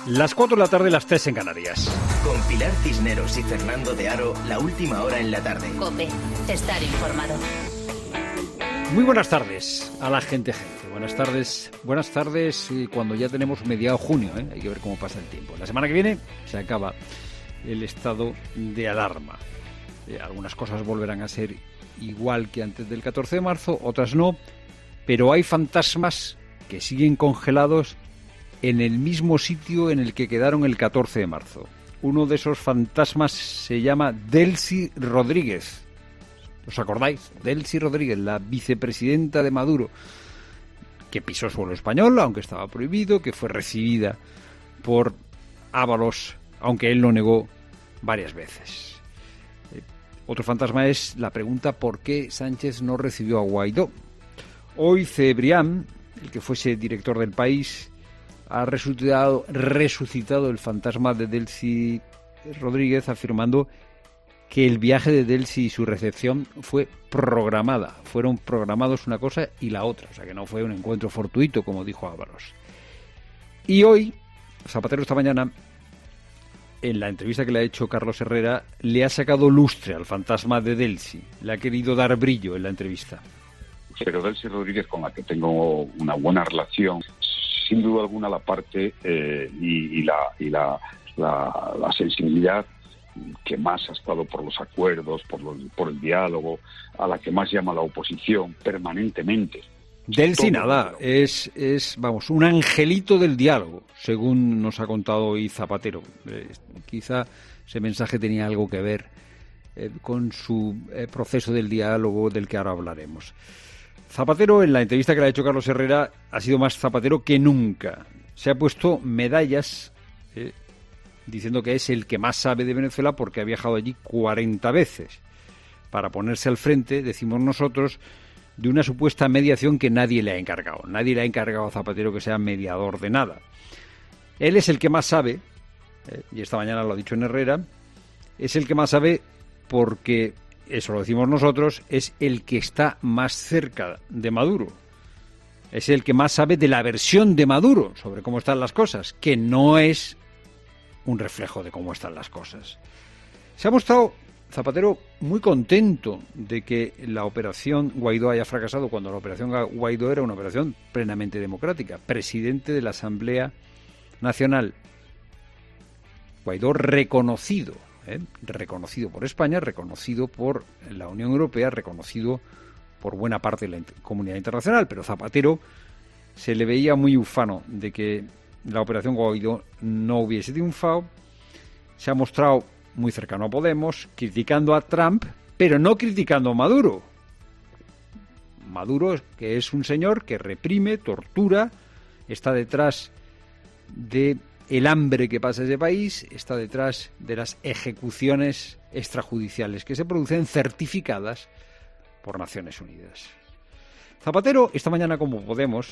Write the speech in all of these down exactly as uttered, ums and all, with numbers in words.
Las cuatro de la tarde, las tres en Canarias. Con Pilar Cisneros y Fernando de Aro, la última hora en la tarde. COPE, estar informado. Muy buenas tardes a la gente, gente. Buenas tardes, buenas tardes eh, cuando ya tenemos mediado junio, ¿eh? Hay que ver cómo pasa el tiempo. La semana que viene se acaba el estado de alarma. Eh, algunas cosas volverán a ser igual que antes del catorce de marzo, otras no, pero hay fantasmas que siguen congelados en el mismo sitio en el que quedaron el catorce de marzo. Uno de esos fantasmas se llama Delcy Rodríguez. ¿Os acordáis? Delcy Rodríguez, la vicepresidenta de Maduro, que pisó suelo español, aunque estaba prohibido, que fue recibida por Ábalos, aunque él lo negó varias veces. Eh, otro fantasma es la pregunta por qué Sánchez no recibió a Guaidó. Hoy Cebrián, el que fuese director del País, ha resucitado, resucitado el fantasma de Delcy Rodríguez, afirmando que el viaje de Delcy y su recepción fue programada. Fueron programados una cosa y la otra, o sea que no fue un encuentro fortuito, como dijo Ábalos. Y hoy, Zapatero esta mañana, en la entrevista que le ha hecho Carlos Herrera, le ha sacado lustre al fantasma de Delcy. Le ha querido dar brillo en la entrevista. Pero Delcy Rodríguez, con la que tengo una buena relación, sin duda alguna la parte eh, y, y, la, y la, la, la sensibilidad que más ha estado por los acuerdos, por, los, por el diálogo, a la que más llama la oposición permanentemente. Delcy nada, es, es, vamos, un angelito del diálogo, según nos ha contado hoy Zapatero. Eh, quizá ese mensaje tenía algo que ver eh, con su eh, proceso del diálogo del que ahora hablaremos. Zapatero, en la entrevista que le ha hecho Carlos Herrera, ha sido más Zapatero que nunca. Se ha puesto medallas eh, diciendo que es el que más sabe de Venezuela porque ha viajado allí cuarenta veces. Para ponerse al frente, decimos nosotros, de una supuesta mediación que nadie le ha encargado. Nadie le ha encargado a Zapatero que sea mediador de nada. Él es el que más sabe, eh, y esta mañana lo ha dicho en Herrera, es el que más sabe porque, eso lo decimos nosotros, es el que está más cerca de Maduro. Es el que más sabe de la versión de Maduro sobre cómo están las cosas, que no es un reflejo de cómo están las cosas. Se ha mostrado Zapatero muy contento de que la operación Guaidó haya fracasado, cuando la operación Guaidó era una operación plenamente democrática. Presidente de la Asamblea Nacional. Guaidó reconocido, ¿eh? reconocido por España, reconocido por la Unión Europea, reconocido por buena parte de la comunidad internacional, pero Zapatero se le veía muy ufano de que la operación Guaidó no hubiese triunfado. Se ha mostrado muy cercano a Podemos, criticando a Trump, pero no criticando a Maduro. Maduro, que es un señor que reprime, tortura, está detrás de el hambre que pasa en ese país, está detrás de las ejecuciones extrajudiciales que se producen certificadas por Naciones Unidas. Zapatero, esta mañana como Podemos,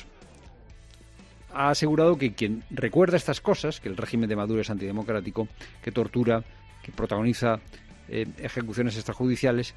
ha asegurado que quien recuerda estas cosas, que el régimen de Maduro es antidemocrático, que tortura, que protagoniza eh, ejecuciones extrajudiciales,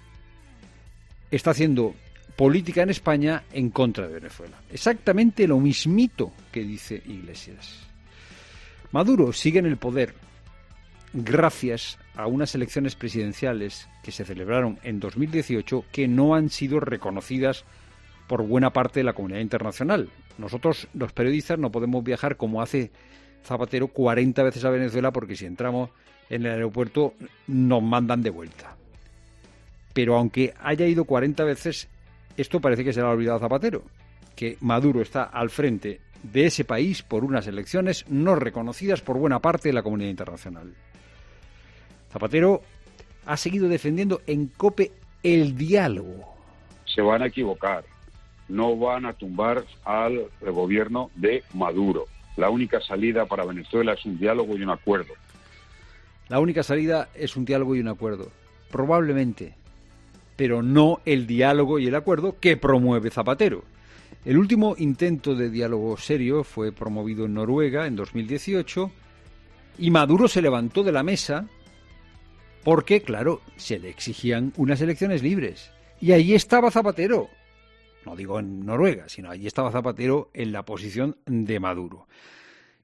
está haciendo política en España en contra de Venezuela. Exactamente lo mismito que dice Iglesias. Maduro sigue en el poder gracias a unas elecciones presidenciales que se celebraron en dos mil dieciocho que no han sido reconocidas por buena parte de la comunidad internacional. Nosotros, los periodistas, no podemos viajar como hace Zapatero cuarenta veces a Venezuela porque si entramos en el aeropuerto nos mandan de vuelta. Pero aunque haya ido cuarenta veces, esto parece que se le ha olvidado a Zapatero, que Maduro está al frente de ese país por unas elecciones no reconocidas por buena parte de la comunidad internacional. Zapatero ha seguido defendiendo en COPE el diálogo. Se van a equivocar. No van a tumbar al gobierno de Maduro. La única salida para Venezuela es un diálogo y un acuerdo. La única salida es un diálogo y un acuerdo. Probablemente, pero no el diálogo y el acuerdo que promueve Zapatero. El último intento de diálogo serio fue promovido en Noruega en dos mil dieciocho y Maduro se levantó de la mesa porque, claro, se le exigían unas elecciones libres. Y ahí estaba Zapatero. No digo en Noruega, sino allí estaba Zapatero en la posición de Maduro.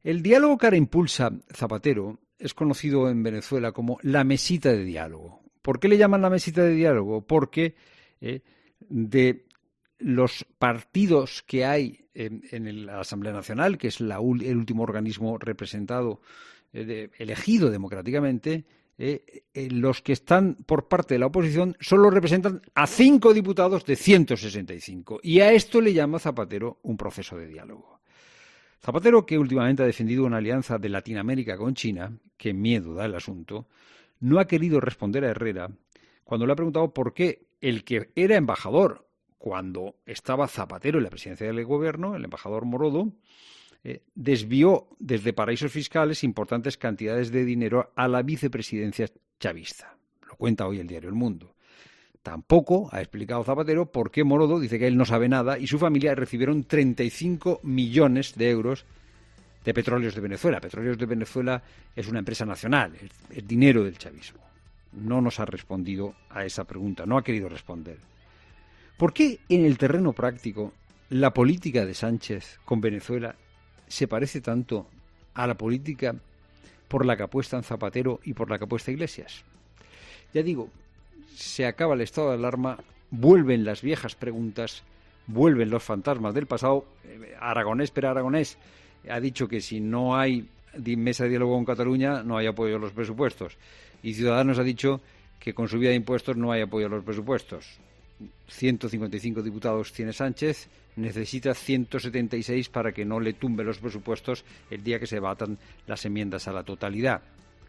El diálogo que ahora impulsa Zapatero es conocido en Venezuela como la mesita de diálogo. ¿Por qué le llaman la mesita de diálogo? Porque eh, de los partidos que hay en, en la Asamblea Nacional, que es la, el último organismo representado, eh, de, elegido democráticamente, eh, eh, los que están por parte de la oposición solo representan a cinco diputados de ciento sesenta y cinco. Y a esto le llama Zapatero un proceso de diálogo. Zapatero, que últimamente ha defendido una alianza de Latinoamérica con China, que miedo da el asunto, no ha querido responder a Herrera cuando le ha preguntado por qué el que era embajador cuando estaba Zapatero en la presidencia del gobierno, el embajador Morodo, eh, desvió desde paraísos fiscales importantes cantidades de dinero a la vicepresidencia chavista. Lo cuenta hoy el diario El Mundo. Tampoco ha explicado Zapatero por qué Morodo dice que él no sabe nada y su familia recibieron treinta y cinco millones de euros de Petróleos de Venezuela. Petróleos de Venezuela es una empresa nacional, es, es dinero del chavismo. No nos ha respondido a esa pregunta, no ha querido responder. ¿Por qué en el terreno práctico la política de Sánchez con Venezuela se parece tanto a la política por la que apuestan Zapatero y por la que apuesta Iglesias? Ya digo, se acaba el estado de alarma, vuelven las viejas preguntas, vuelven los fantasmas del pasado. Aragonés, pero Aragonés ha dicho que si no hay mesa de diálogo con Cataluña no hay apoyo a los presupuestos. Y Ciudadanos ha dicho que con subida de impuestos no hay apoyo a los presupuestos. ciento cincuenta y cinco diputados tiene Sánchez, necesita ciento setenta y seis para que no le tumbe los presupuestos el día que se debatan las enmiendas a la totalidad.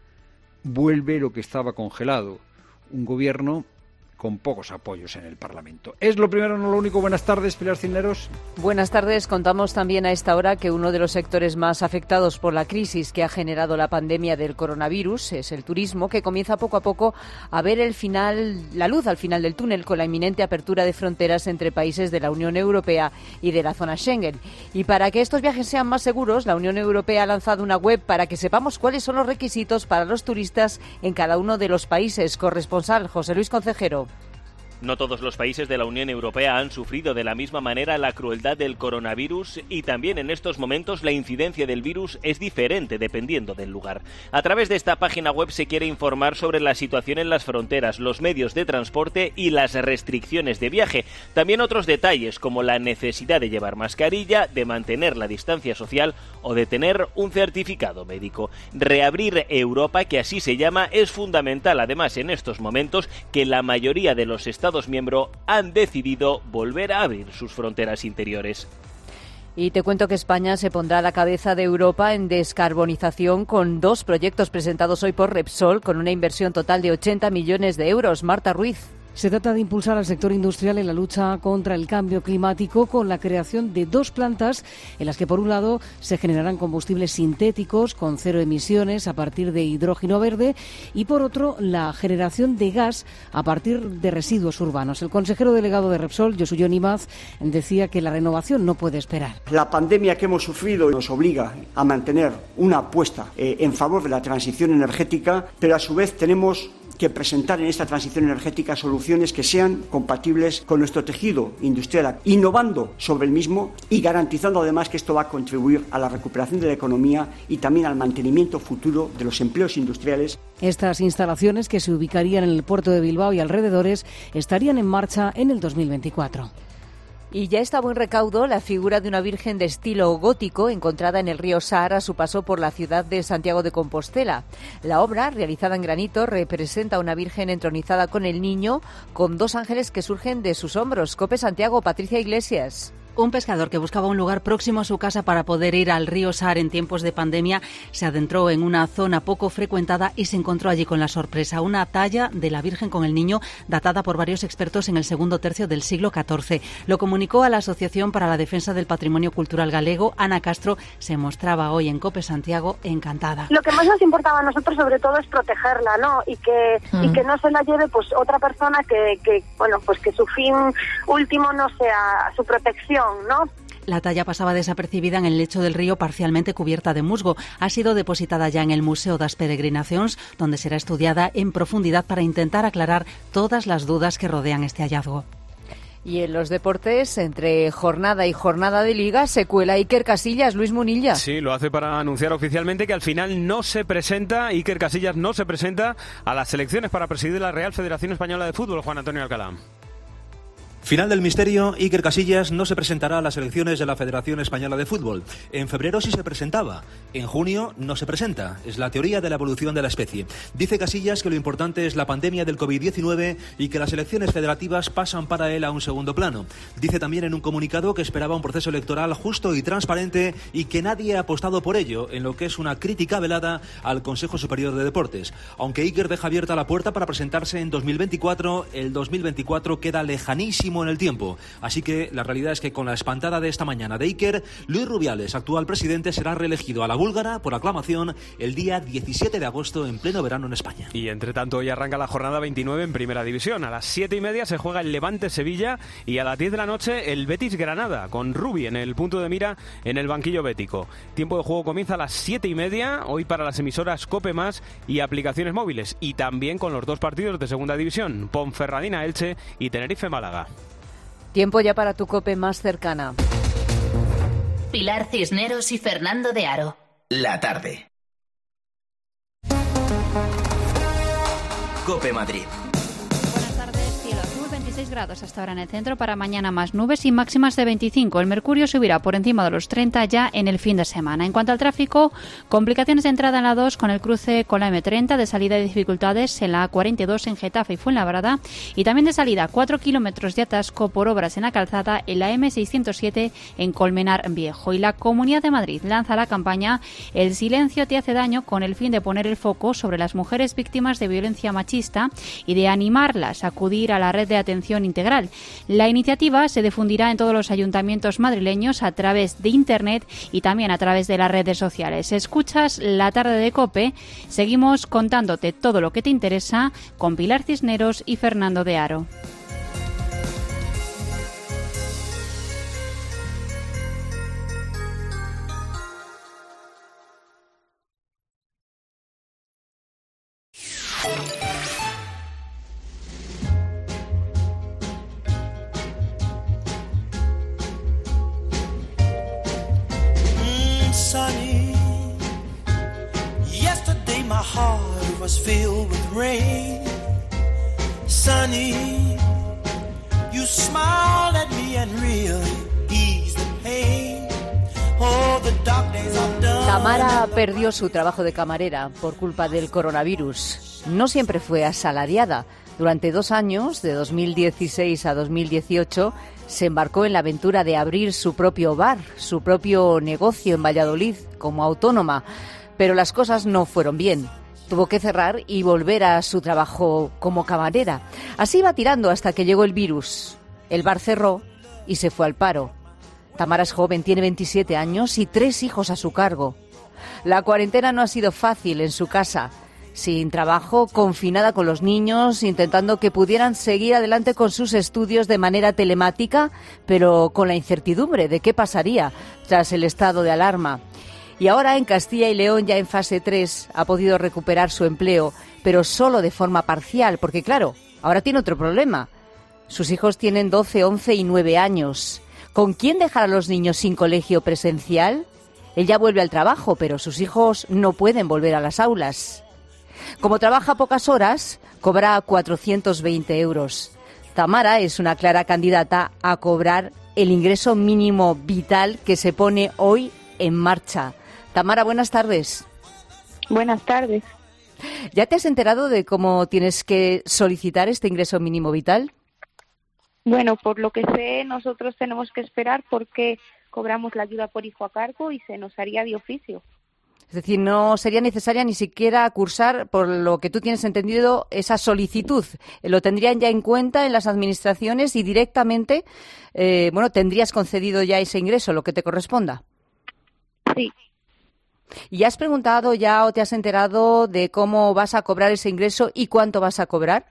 Vuelve lo que estaba congelado, un gobierno con pocos apoyos en el Parlamento. Es lo primero, no lo único. Buenas tardes, Pilar Cisneros. Buenas tardes. Contamos también a esta hora que uno de los sectores más afectados por la crisis que ha generado la pandemia del coronavirus es el turismo, que comienza poco a poco a ver el final, la luz al final del túnel con la inminente apertura de fronteras entre países de la Unión Europea y de la zona Schengen. Y para que estos viajes sean más seguros, la Unión Europea ha lanzado una web para que sepamos cuáles son los requisitos para los turistas en cada uno de los países. Corresponsal José Luis Concejero. No todos los países de la Unión Europea han sufrido de la misma manera la crueldad del coronavirus y también en estos momentos la incidencia del virus es diferente dependiendo del lugar. A través de esta página web se quiere informar sobre la situación en las fronteras, los medios de transporte y las restricciones de viaje. También otros detalles como la necesidad de llevar mascarilla, de mantener la distancia social o de tener un certificado médico. Reabrir Europa, que así se llama, es fundamental además en estos momentos que la mayoría de los estados Estados miembros han decidido volver a abrir sus fronteras interiores. Y te cuento que España se pondrá a la cabeza de Europa en descarbonización con dos proyectos presentados hoy por Repsol con una inversión total de ochenta millones de euros. Marta Ruiz. Se trata de impulsar al sector industrial en la lucha contra el cambio climático con la creación de dos plantas en las que, por un lado, se generarán combustibles sintéticos con cero emisiones a partir de hidrógeno verde y, por otro, la generación de gas a partir de residuos urbanos. El consejero delegado de Repsol, Josué Nimaz, decía que la renovación no puede esperar. La pandemia que hemos sufrido nos obliga a mantener una apuesta eh, en favor de la transición energética, pero a su vez tenemos que presentar en esta transición energética soluciones que sean compatibles con nuestro tejido industrial, innovando sobre el mismo y garantizando además que esto va a contribuir a la recuperación de la economía y también al mantenimiento futuro de los empleos industriales. Estas instalaciones, que se ubicarían en el puerto de Bilbao y alrededores, estarían en marcha en el dos mil veinticuatro. Y ya está a buen recaudo la figura de una virgen de estilo gótico encontrada en el río Sar a su paso por la ciudad de Santiago de Compostela. La obra, realizada en granito, representa a una virgen entronizada con el niño, con dos ángeles que surgen de sus hombros. COPE Santiago, Patricia Iglesias. Un pescador que buscaba un lugar próximo a su casa para poder ir al río Sar en tiempos de pandemia se adentró en una zona poco frecuentada y se encontró allí con la sorpresa, una talla de la Virgen con el Niño datada por varios expertos en el segundo tercio del siglo catorce. Lo comunicó a la Asociación para la Defensa del Patrimonio Cultural Galego. Ana Castro se mostraba hoy en COPE Santiago encantada. Lo que más nos importaba a nosotros sobre todo es protegerla, ¿no? Y que mm. y que no se la lleve pues otra persona que, que bueno pues que su fin último no sea su protección, ¿no? La talla pasaba desapercibida en el lecho del río, parcialmente cubierta de musgo. Ha sido depositada ya en el Museo das Peregrinacións, donde será estudiada en profundidad para intentar aclarar todas las dudas que rodean este hallazgo. Y en los deportes, entre jornada y jornada de Liga, se cuela Iker Casillas. Luis Munilla. Sí, lo hace para anunciar oficialmente que al final no se presenta, Iker Casillas no se presenta a las elecciones para presidir la Real Federación Española de Fútbol. Juan Antonio Alcalá. Final del misterio, Iker Casillas no se presentará a las elecciones de la Federación Española de Fútbol. En febrero sí se presentaba, en junio no se presenta. Es la teoría de la evolución de la especie. Dice Casillas que lo importante es la pandemia del covid diecinueve y que las elecciones federativas pasan para él a un segundo plano. Dice también en un comunicado que esperaba un proceso electoral justo y transparente y que nadie ha apostado por ello, en lo que es una crítica velada al Consejo Superior de Deportes. Aunque Iker deja abierta la puerta para presentarse en dos mil veinticuatro, el dos mil veinticuatro queda lejanísimo en el tiempo. Así que la realidad es que con la espantada de esta mañana de Iker, Luis Rubiales, actual presidente, será reelegido a la búlgara por aclamación el día diecisiete de agosto en pleno verano en España. Y entre tanto hoy arranca la jornada veintinueve en Primera División. A las siete y media se juega el Levante-Sevilla y a las diez de la noche el Betis-Granada, con Rubi en el punto de mira en el banquillo bético. Tiempo de juego comienza a las siete y media, hoy para las emisoras COPE Más y aplicaciones móviles, y también con los dos partidos de Segunda División, Ponferradina-Elche y Tenerife-Málaga. Tiempo ya para tu COPE más cercana. Pilar Cisneros y Fernando de Aro. La tarde. COPE Madrid. Buenas tardes, cielo azul, veintiséis grados hasta ahora en el centro, para mañana más nubes y máximas de veinticinco. El mercurio subirá por encima de los treinta ya en el fin de semana. En cuanto al tráfico, complicaciones de entrada en la dos con el cruce con la eme treinta, de salida y dificultades en la a cuarenta y dos en Getafe y Fuenlabrada, y también de salida cuatro kilómetros de atasco por obras en la calzada en la eme seiscientos siete en Colmenar Viejo. Y la Comunidad de Madrid lanza la campaña El silencio te hace daño, con el fin de poner el foco sobre las mujeres víctimas de violencia machista y de animarlas a acudir a la red de atención integral. La iniciativa se difundirá en todos los ayuntamientos madrileños a través de Internet y también a través de las redes sociales. Escuchas La Tarde de COPE. Seguimos contándote todo lo que te interesa con Pilar Cisneros y Fernando de Aro. Sunny, yesterday my heart was filled with rain. Sunny, you smiled at me and really eased the pain. Oh, the dark days are done. Tamara perdió su trabajo de camarera por culpa del coronavirus. No siempre fue asalariada. Durante dos años, de dos mil dieciséis a dos mil dieciocho, se embarcó en la aventura de abrir su propio bar, su propio negocio en Valladolid, como autónoma. Pero las cosas no fueron bien. Tuvo que cerrar y volver a su trabajo como camarera. Así iba tirando hasta que llegó el virus. El bar cerró y se fue al paro. Tamara es joven, tiene veintisiete años y tres hijos a su cargo. La cuarentena no ha sido fácil en su casa. Sin trabajo, confinada con los niños, intentando que pudieran seguir adelante con sus estudios de manera telemática, pero con la incertidumbre de qué pasaría tras el estado de alarma. Y ahora en Castilla y León, ya en fase tres, ha podido recuperar su empleo, pero solo de forma parcial, porque claro, ahora tiene otro problema. Sus hijos tienen doce, once y nueve años. ¿Con quién dejar a los niños sin colegio presencial? Él ya vuelve al trabajo, pero sus hijos no pueden volver a las aulas. Como trabaja pocas horas, cobra cuatrocientos veinte euros. Tamara es una clara candidata a cobrar el ingreso mínimo vital que se pone hoy en marcha. Tamara, buenas tardes. Buenas tardes. ¿Ya te has enterado de cómo tienes que solicitar este ingreso mínimo vital? Bueno, por lo que sé, nosotros tenemos que esperar porque cobramos la ayuda por hijo a cargo y se nos haría de oficio. Es decir, no sería necesaria ni siquiera cursar, por lo que tú tienes entendido, esa solicitud. Lo tendrían ya en cuenta en las administraciones y directamente, eh, bueno, tendrías concedido ya ese ingreso, lo que te corresponda. Sí. ¿Y has preguntado ya o te has enterado de cómo vas a cobrar ese ingreso y cuánto vas a cobrar?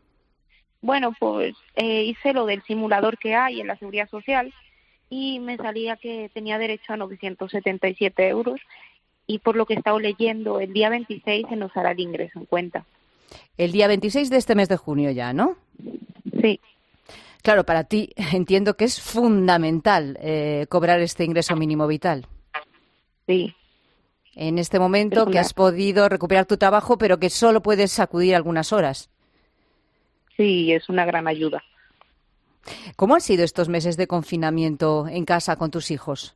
Bueno, pues eh, hice lo del simulador que hay en la Seguridad Social y me salía que tenía derecho a novecientos setenta y siete euros. Y por lo que he estado leyendo, el día veintiséis se nos hará el ingreso en cuenta. El día veintiséis de este mes de junio ya, ¿no? Sí. Claro, para ti entiendo que es fundamental eh, cobrar este ingreso mínimo vital. Sí. En este momento una... que has podido recuperar tu trabajo, pero que solo puedes acudir algunas horas. Sí, es una gran ayuda. ¿Cómo han sido estos meses de confinamiento en casa con tus hijos?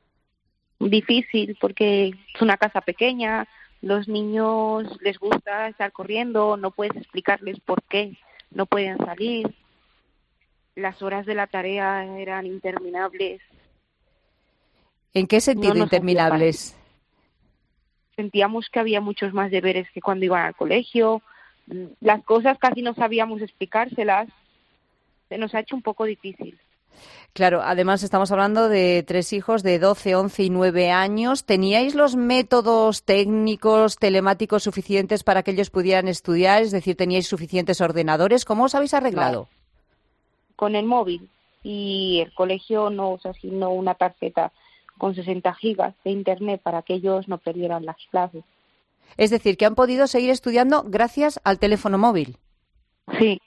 Difícil, porque es una casa pequeña, los niños les gusta estar corriendo, no puedes explicarles por qué no pueden salir. Las horas de la tarea eran interminables. ¿En qué sentido no interminables? Sentíamos que había muchos más deberes que cuando iban al colegio. Las cosas casi no sabíamos explicárselas. Se nos ha hecho un poco difícil. Claro, además estamos hablando de tres hijos de doce, once y nueve años. ¿Teníais los métodos técnicos, telemáticos suficientes para que ellos pudieran estudiar? Es decir, ¿teníais suficientes ordenadores? ¿Cómo os habéis arreglado? No. Con el móvil, y el colegio nos asignó una tarjeta con sesenta gigas de internet para que ellos no perdieran las clases. Es decir, que han podido seguir estudiando gracias al teléfono móvil. Sí.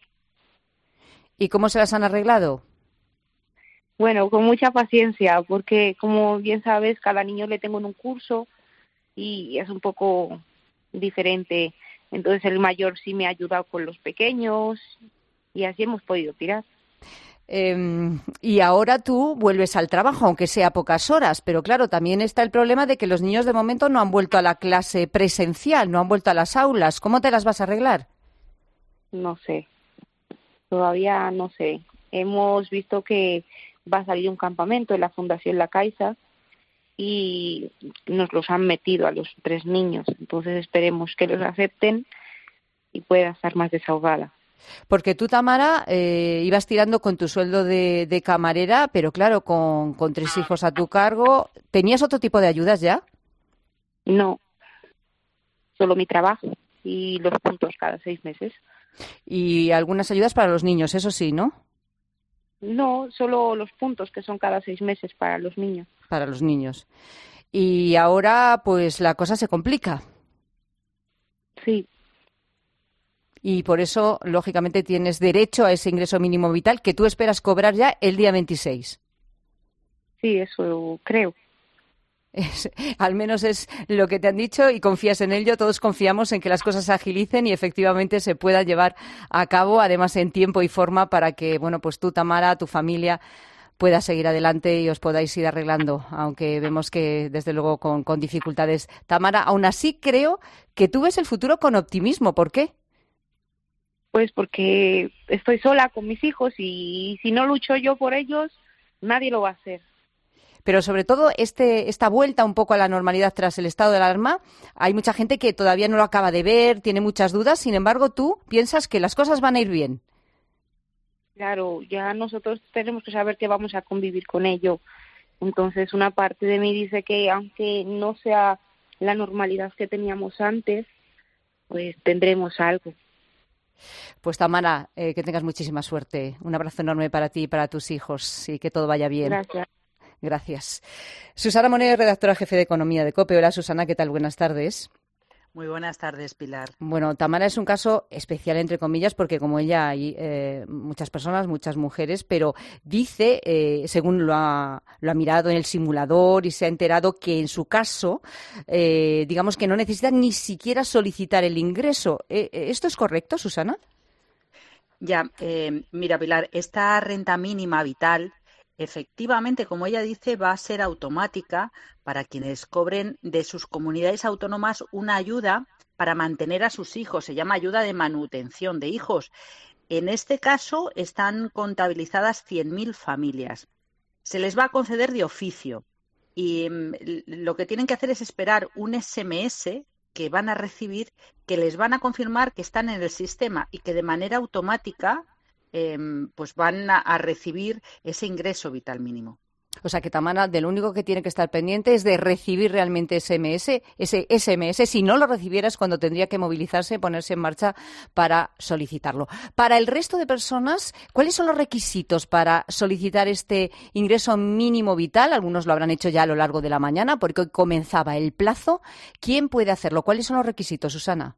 ¿Y cómo se las han arreglado? Bueno, con mucha paciencia, porque como bien sabes, cada niño le tengo en un curso y es un poco diferente. Entonces el mayor sí me ha ayudado con los pequeños y así hemos podido tirar. Eh, y ahora tú vuelves al trabajo, aunque sea pocas horas, pero claro, también está el problema de que los niños de momento no han vuelto a la clase presencial, no han vuelto a las aulas. ¿Cómo te las vas a arreglar? No sé, todavía no sé. Hemos visto que va a salir un campamento en la Fundación La Caixa y nos los han metido a los tres niños, entonces esperemos que los acepten y pueda estar más desahogada. Porque tú, Tamara, eh, ibas tirando con tu sueldo de, de camarera, pero claro, con, con tres hijos a tu cargo, ¿tenías otro tipo de ayudas ya? No, solo mi trabajo y los puntos cada seis meses. Y algunas ayudas para los niños, eso sí, ¿no? No, solo los puntos, que son cada seis meses para los niños. Para los niños. Y ahora, pues, la cosa se complica. Sí. Y por eso, lógicamente, tienes derecho a ese ingreso mínimo vital que tú esperas cobrar ya el día veintiséis. Sí, eso creo. Es, al menos es lo que te han dicho y confías en ello. Todos confiamos en que las cosas se agilicen y efectivamente se pueda llevar a cabo, además en tiempo y forma, para que, bueno, pues tú, Tamara, tu familia pueda seguir adelante y os podáis ir arreglando, aunque vemos que, desde luego, con, con dificultades. Tamara, aún así creo que tú ves el futuro con optimismo. ¿Por qué? Pues porque estoy sola con mis hijos y si no lucho yo por ellos, nadie lo va a hacer. Pero sobre todo este, esta vuelta un poco a la normalidad tras el estado de alarma, hay mucha gente que todavía no lo acaba de ver, tiene muchas dudas, sin embargo tú piensas que las cosas van a ir bien. Claro, ya nosotros tenemos que saber que vamos a convivir con ello. Entonces una parte de mí dice que aunque no sea la normalidad que teníamos antes, pues tendremos algo. Pues Tamara, eh, que tengas muchísima suerte. Un abrazo enorme para ti y para tus hijos y que todo vaya bien. Gracias. Gracias. Susana Moneo, redactora jefe de Economía de COPE. Hola, Susana, ¿qué tal? Buenas tardes. Muy buenas tardes, Pilar. Bueno, Tamara es un caso especial, entre comillas, porque como ella hay eh, muchas personas, muchas mujeres, pero dice, eh, según lo ha, lo ha mirado en el simulador y se ha enterado, que en su caso, eh, digamos que no necesita ni siquiera solicitar el ingreso. Eh, ¿Esto es correcto, Susana? Ya, eh, mira, Pilar, esta renta mínima vital, efectivamente, como ella dice, va a ser automática para quienes cobren de sus comunidades autónomas una ayuda para mantener a sus hijos. Se llama ayuda de manutención de hijos. En este caso están contabilizadas cien mil familias. Se les va a conceder de oficio y mmm, lo que tienen que hacer es esperar un ese eme ese que van a recibir, que les van a confirmar que están en el sistema y que de manera automática Eh, pues van a, a recibir ese ingreso vital mínimo. O sea que Tamara, de lo único que tiene que estar pendiente es de recibir realmente ese eme ese, ese ese eme ese. Si no lo recibiera es cuando tendría que movilizarse, ponerse en marcha para solicitarlo. Para el resto de personas, ¿cuáles son los requisitos para solicitar este ingreso mínimo vital? Algunos lo habrán hecho ya a lo largo de la mañana porque hoy comenzaba el plazo. ¿Quién puede hacerlo? ¿Cuáles son los requisitos, Susana?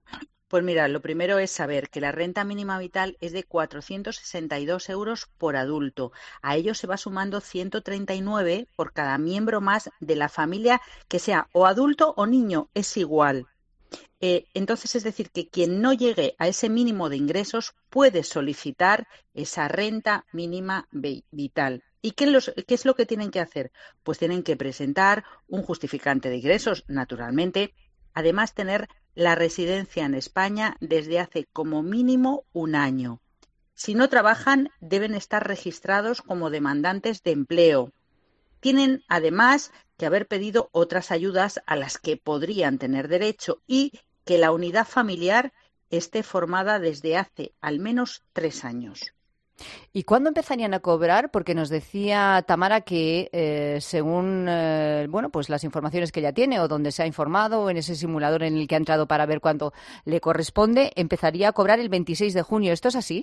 Pues mira, lo primero es saber que la renta mínima vital es de cuatrocientos sesenta y dos euros por adulto. A ello se va sumando ciento treinta y nueve por cada miembro más de la familia, que sea o adulto o niño, es igual. Eh, entonces, es decir, que quien no llegue a ese mínimo de ingresos puede solicitar esa renta mínima vital. ¿Y qué, los, qué es lo que tienen que hacer? Pues tienen que presentar un justificante de ingresos, naturalmente. Además, tener la residencia en España desde hace como mínimo un año. Si no trabajan, deben estar registrados como demandantes de empleo. Tienen, además, que haber pedido otras ayudas a las que podrían tener derecho y que la unidad familiar esté formada desde hace al menos tres años. ¿Y cuándo empezarían a cobrar? Porque nos decía Tamara que eh, según eh, bueno, pues las informaciones que ella tiene o donde se ha informado o en ese simulador en el que ha entrado para ver cuánto le corresponde, empezaría a cobrar el veintiséis de junio. ¿Esto es así?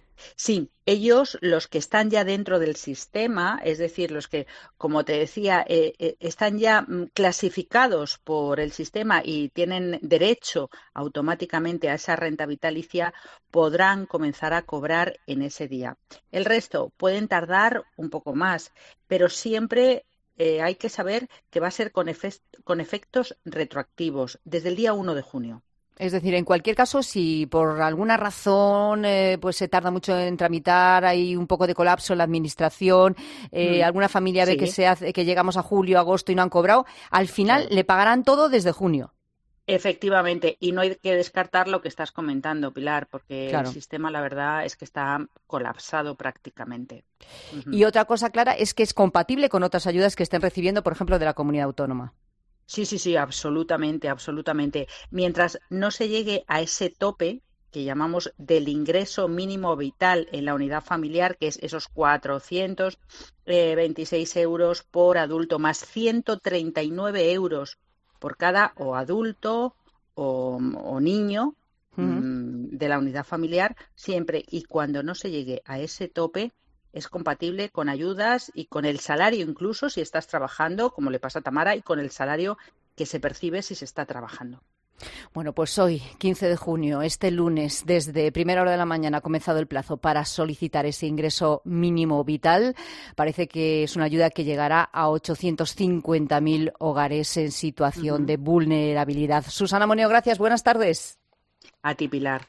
Sí, ellos, los que están ya dentro del sistema, es decir, los que, como te decía, eh, eh, están ya clasificados por el sistema y tienen derecho automáticamente a esa renta vitalicia, podrán comenzar a cobrar en ese día. El resto pueden tardar un poco más, pero siempre eh, hay que saber que va a ser con, efe- con efectos retroactivos desde el día uno de junio. Es decir, en cualquier caso, si por alguna razón eh, pues se tarda mucho en tramitar, hay un poco de colapso en la administración, eh, mm. alguna familia ve sí. que, se hace, que llegamos a julio, agosto y no han cobrado, al final sí. le pagarán todo desde junio. Efectivamente, y no hay que descartar lo que estás comentando, Pilar, porque claro. el sistema, la verdad, es que está colapsado prácticamente. Uh-huh. Y otra cosa clara es que es compatible con otras ayudas que estén recibiendo, por ejemplo, de la comunidad autónoma. Sí, sí, sí, absolutamente, absolutamente. Mientras no se llegue a ese tope que llamamos del ingreso mínimo vital en la unidad familiar, que es esos cuatrocientos veintiséis euros por adulto, más ciento treinta y nueve euros por cada o adulto o, o niño uh-huh. mmm, de la unidad familiar, siempre y cuando no se llegue a ese tope, es compatible con ayudas y con el salario, incluso si estás trabajando, como le pasa a Tamara, y con el salario que se percibe si se está trabajando. Bueno, pues hoy, quince de junio, este lunes, desde primera hora de la mañana ha comenzado el plazo para solicitar ese ingreso mínimo vital. Parece que es una ayuda que llegará a ochocientos cincuenta mil hogares en situación uh-huh. de vulnerabilidad. Susana Moneo, gracias. Buenas tardes. A ti, Pilar.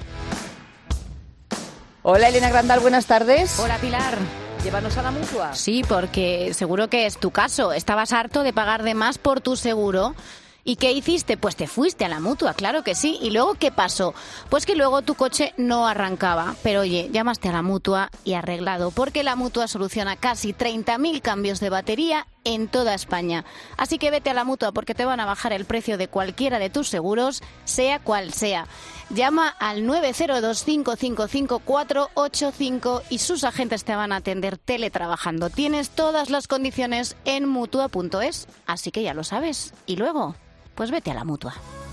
Hola, Elena Grandal, buenas tardes. Hola, Pilar. Llévanos a la Mutua. Sí, porque seguro que es tu caso. Estabas harto de pagar de más por tu seguro. ¿Y qué hiciste? Pues te fuiste a la Mutua, claro que sí. ¿Y luego qué pasó? Pues que luego tu coche no arrancaba. Pero oye, llamaste a la Mutua y arreglado, porque la Mutua soluciona casi treinta mil cambios de batería en toda España. Así que vete a la Mutua porque te van a bajar el precio de cualquiera de tus seguros, sea cual sea. Llama al nueve cero dos cinco cinco cinco cuatro ocho cinco y sus agentes te van a atender teletrabajando. Tienes todas las condiciones en mutua punto es, así que ya lo sabes. Y luego, pues vete a la Mutua.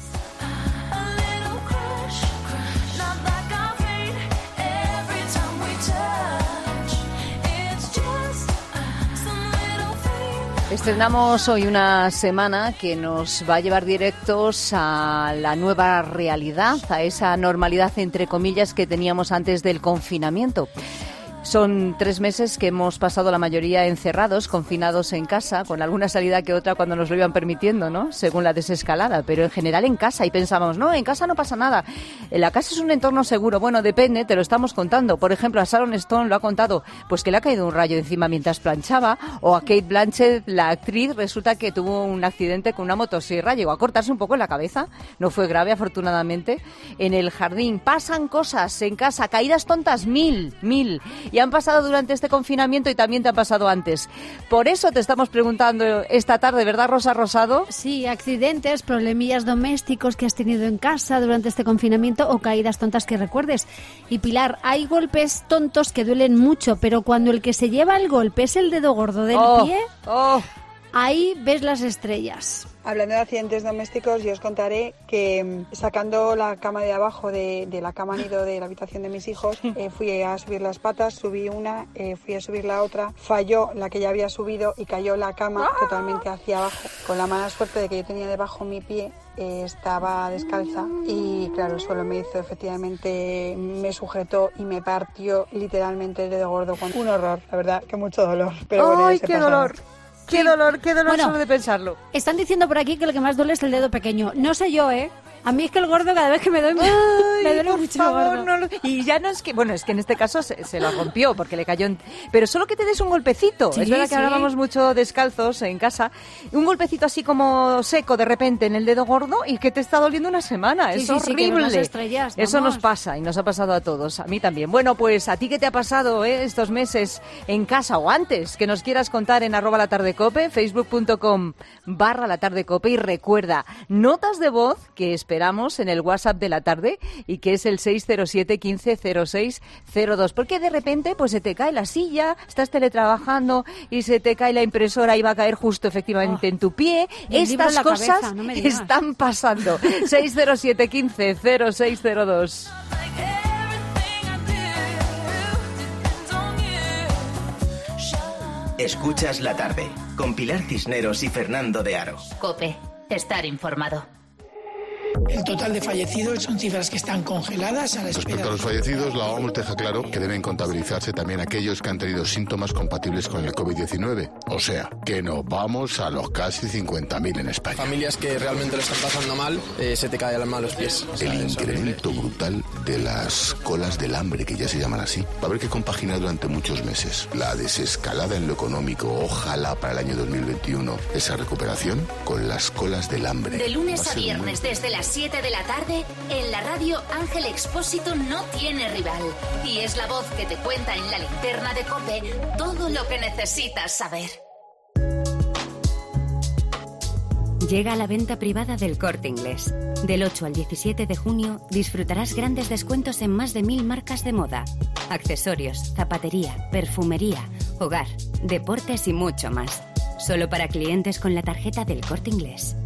Estrenamos hoy una semana que nos va a llevar directos a la nueva realidad, a esa normalidad, entre comillas, que teníamos antes del confinamiento. Son tres meses que hemos pasado la mayoría encerrados, confinados en casa, con alguna salida que otra cuando nos lo iban permitiendo, ¿no? Según la desescalada, pero en general en casa. Y pensábamos, no, en casa no pasa nada. La casa es un entorno seguro. Bueno, depende, te lo estamos contando. Por ejemplo, a Sharon Stone lo ha contado, pues que le ha caído un rayo encima mientras planchaba. O a Kate Blanchett, la actriz, resulta que tuvo un accidente con una motosierra, llegó a cortarse un poco en la cabeza. No fue grave, afortunadamente. En el jardín pasan cosas en casa, caídas tontas, mil, mil. Y han pasado durante este confinamiento y también te han pasado antes. Por eso te estamos preguntando esta tarde, ¿verdad, Rosa Rosado? Sí, accidentes, problemillas domésticos que has tenido en casa durante este confinamiento o caídas tontas que recuerdes. Y Pilar, hay golpes tontos que duelen mucho, pero cuando el que se lleva el golpe es el dedo gordo del oh, pie... Oh. ahí ves las estrellas. Hablando de accidentes domésticos, yo os contaré que sacando la cama de abajo de, de la cama nido de la habitación de mis hijos, eh, fui a subir las patas, subí una, eh, fui a subir la otra, falló la que ya había subido y cayó la cama totalmente hacia abajo, con la mala suerte de que yo tenía debajo mi pie. Eh, estaba descalza y claro, el suelo me hizo efectivamente, me sujetó y me partió literalmente el dedo gordo. Con un horror, la verdad, que mucho dolor. Pero bueno, ¡ay, qué pasaron. dolor! ¡Qué dolor, qué dolor Bueno, solo de pensarlo! Están diciendo por aquí que lo que más duele es el dedo pequeño. No sé yo, ¿eh? A mí es que el gordo cada vez que me doy me, Ay, me duele por mucho favor, el gordo. no lo- Y ya no es que... Bueno, es que en este caso se, se lo rompió porque le cayó... En... Pero solo que te des un golpecito. Sí, es verdad que sí. ahora vamos mucho descalzos en casa. Un golpecito así como seco de repente en el dedo gordo y que te está doliendo una semana. Sí, es sí, sí, que horrible. nos das estrellas, Eso vamos. nos pasa y nos ha pasado a todos. A mí también. Bueno, pues a ti qué te ha pasado eh, estos meses en casa o antes, que nos quieras contar en arroba la tarde cope, facebook.com barra la tarde cope, y recuerda, notas de voz que esperamos en el WhatsApp de la tarde y que es el seis cero siete, quince, cero seis cero dos, porque de repente pues se te cae la silla, estás teletrabajando y se te cae la impresora y va a caer justo efectivamente en tu pie. y el libro en Estas la cosas cabeza, no me digas. están pasando. seis cero siete, quince, cero seis cero dos. Escuchas la tarde con Pilar Cisneros y Fernando de Aro. Cope, estar informado. El total de fallecidos son cifras que están congeladas a la espera. Respecto a los fallecidos, la OMS deja claro que deben contabilizarse también aquellos que han tenido síntomas compatibles con el covid diecinueve. O sea, que nos vamos a los casi cincuenta mil en España. Familias que realmente lo están pasando mal, eh, se te cae el alma a los pies. O sea, El es incremento brutal de las colas del hambre, que ya se llaman así, va a haber que compaginar durante muchos meses. La desescalada en lo económico, ojalá para el año dos mil veintiuno, esa recuperación con las colas del hambre. De lunes Va a ser viernes desde las siete de la tarde, en la radio Ángel Expósito no tiene rival. Y es la voz que te cuenta en la linterna de Cope todo lo que necesitas saber. Llega a la venta privada del Corte Inglés. Del ocho al diecisiete de junio disfrutarás grandes descuentos en más de mil marcas de moda, accesorios, zapatería, perfumería, hogar, deportes y mucho más. Solo para clientes con la tarjeta del Corte Inglés.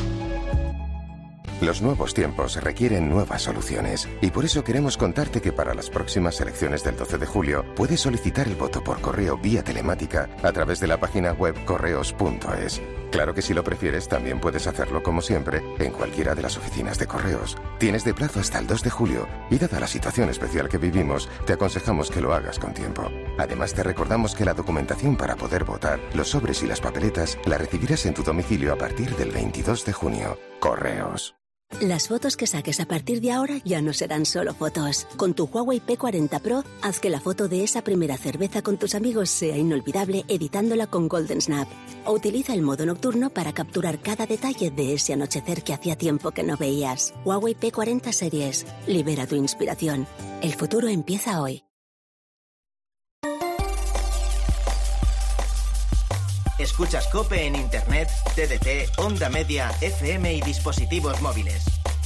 Los nuevos tiempos requieren nuevas soluciones y por eso queremos contarte que para las próximas elecciones del doce de julio puedes solicitar el voto por correo vía telemática a través de la página web correos punto es. Claro que si lo prefieres también puedes hacerlo como siempre en cualquiera de las oficinas de correos. Tienes de plazo hasta el dos de julio y dada la situación especial que vivimos te aconsejamos que lo hagas con tiempo. Además te recordamos que la documentación para poder votar, los sobres y las papeletas la recibirás en tu domicilio a partir del veintidós de junio. Correos. Las fotos que saques a partir de ahora ya no serán solo fotos. Con tu Huawei P cuarenta Pro, haz que la foto de esa primera cerveza con tus amigos sea inolvidable editándola con Golden Snap. O utiliza el modo nocturno para capturar cada detalle de ese anochecer que hacía tiempo que no veías. Huawei P cuarenta Series. Libera tu inspiración. El futuro empieza hoy. Escuchas Cope en Internet, T D T, Onda Media, F M y dispositivos móviles.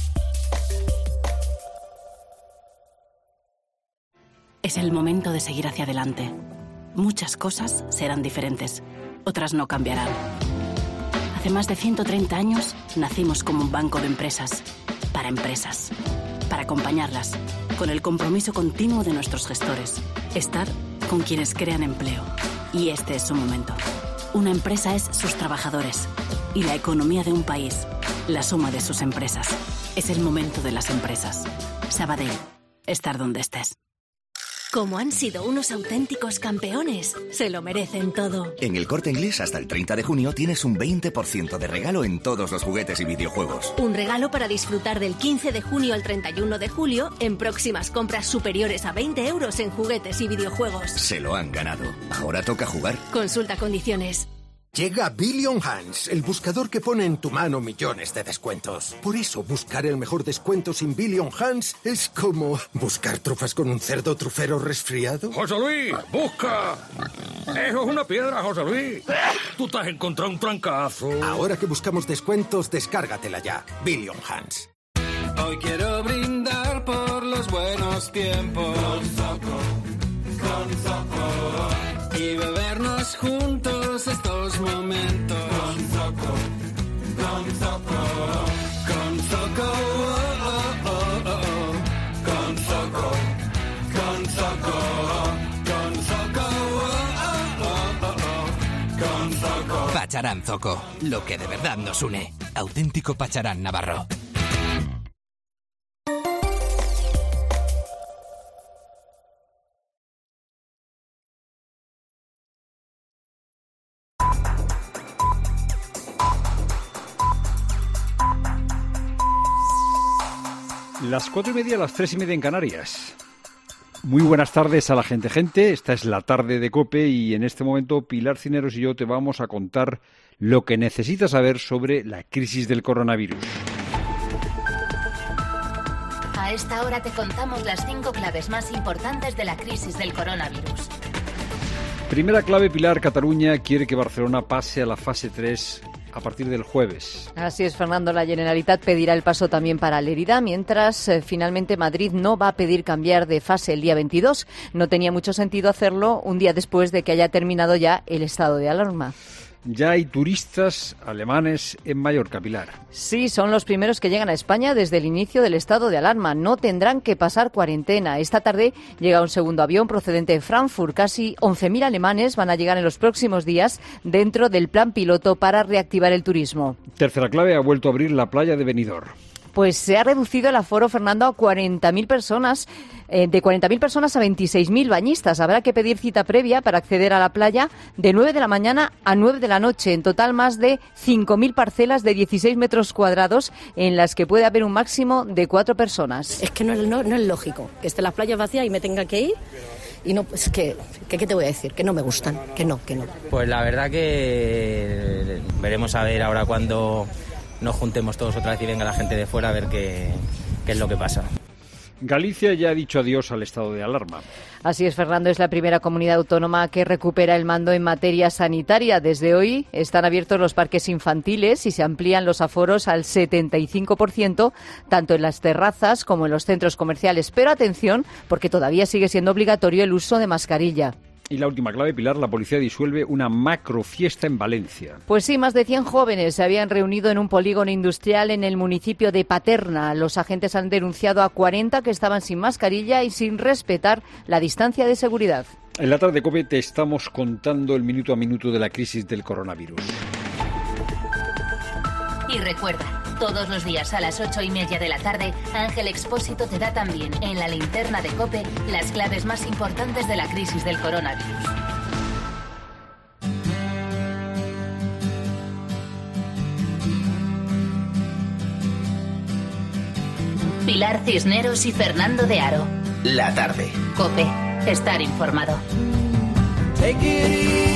Es el momento de seguir hacia adelante. Muchas cosas serán diferentes, otras no cambiarán. Hace más de ciento treinta años nacimos como un banco de empresas, para empresas, para acompañarlas, con el compromiso continuo de nuestros gestores, estar con quienes crean empleo. Y este es su momento. Una empresa es sus trabajadores y la economía de un país, la suma de sus empresas. Es el momento de las empresas. Sabadell, estar donde estés. Como han sido unos auténticos campeones, se lo merecen todo. En el Corte Inglés hasta el treinta de junio tienes un veinte por ciento de regalo en todos los juguetes y videojuegos. Un regalo para disfrutar del quince de junio al treinta y uno de julio en próximas compras superiores a veinte euros en juguetes y videojuegos. Se lo han ganado. Ahora toca jugar. Consulta condiciones. Llega Billion Hands, el buscador que pone en tu mano millones de descuentos. Por eso buscar el mejor descuento sin Billion Hands es como buscar trufas con un cerdo trufero resfriado. ¡José Luis, busca! Eso es una piedra, José Luis. Tú te has encontrado un trancazo. Ahora que buscamos descuentos, descárgatela ya. Billion Hands. Hoy quiero brindar por los buenos tiempos. Con Zoco, con Zoco. y bebernos juntos estos momentos. Con Zoco, con Zoco, con Zoco, oh, oh, oh, oh. Con Zoco, con Zoco, con Zoco, oh, oh, oh, oh. Con Zoco. Pacharán Zoco, lo que de verdad nos une. Auténtico Pacharán navarro. Las cuatro y media, las tres y media en Canarias. Muy buenas tardes a la gente, gente. Esta es la tarde de COPE y en este momento Pilar Cineros y yo te vamos a contar lo que necesitas saber sobre la crisis del coronavirus. A esta hora te contamos las cinco claves más importantes de la crisis del coronavirus. Primera clave, Pilar. Cataluña quiere que Barcelona pase a la fase tres a partir del jueves. Así es, Fernando. La Generalitat pedirá el paso también para Lérida, mientras eh, finalmente Madrid no va a pedir cambiar de fase el día veintidós. No tenía mucho sentido hacerlo un día después de que haya terminado ya el estado de alarma. Ya hay turistas alemanes en Mallorca, Pilar. Sí, son los primeros que llegan a España desde el inicio del estado de alarma. No tendrán que pasar cuarentena. Esta tarde llega un segundo avión procedente de Frankfurt. Casi once mil alemanes van a llegar en los próximos días dentro del plan piloto para reactivar el turismo. Tercera clave, ha vuelto a abrir la playa de Benidorm. Pues se ha reducido el aforo, Fernando, a cuarenta mil personas, eh, de cuarenta mil personas a veintiséis mil bañistas. Habrá que pedir cita previa para acceder a la playa de nueve de la mañana a nueve de la noche. En total, más de cinco mil parcelas de dieciséis metros cuadrados en las que puede haber un máximo de cuatro personas. Es que no, no, no es lógico que esté las playas vacías y me tenga que ir. Y no, pues que, que, ¿qué te voy a decir? Que no me gustan, que no, que no. Pues la verdad que veremos a ver ahora cuando nos juntemos todos otra vez y venga la gente de fuera a ver qué, qué es lo que pasa. Galicia ya ha dicho adiós al estado de alarma. Así es, Fernando, es la primera comunidad autónoma que recupera el mando en materia sanitaria. Desde hoy están abiertos los parques infantiles y se amplían los aforos al setenta y cinco por ciento, tanto en las terrazas como en los centros comerciales. Pero atención, porque todavía sigue siendo obligatorio el uso de mascarilla. Y la última clave, Pilar, la policía disuelve una macrofiesta en Valencia. Pues sí, más de cien jóvenes se habían reunido en un polígono industrial en el municipio de Paterna. Los agentes han denunciado a cuarenta que estaban sin mascarilla y sin respetar la distancia de seguridad. En la tarde, COPE, te estamos contando el minuto a minuto de la crisis del coronavirus. Y recuerda, todos los días a las ocho y media de la tarde, Ángel Expósito te da también en la linterna de COPE las claves más importantes de la crisis del coronavirus. Pilar Cisneros y Fernando de Aro. La tarde. COPE, estar informado. Take it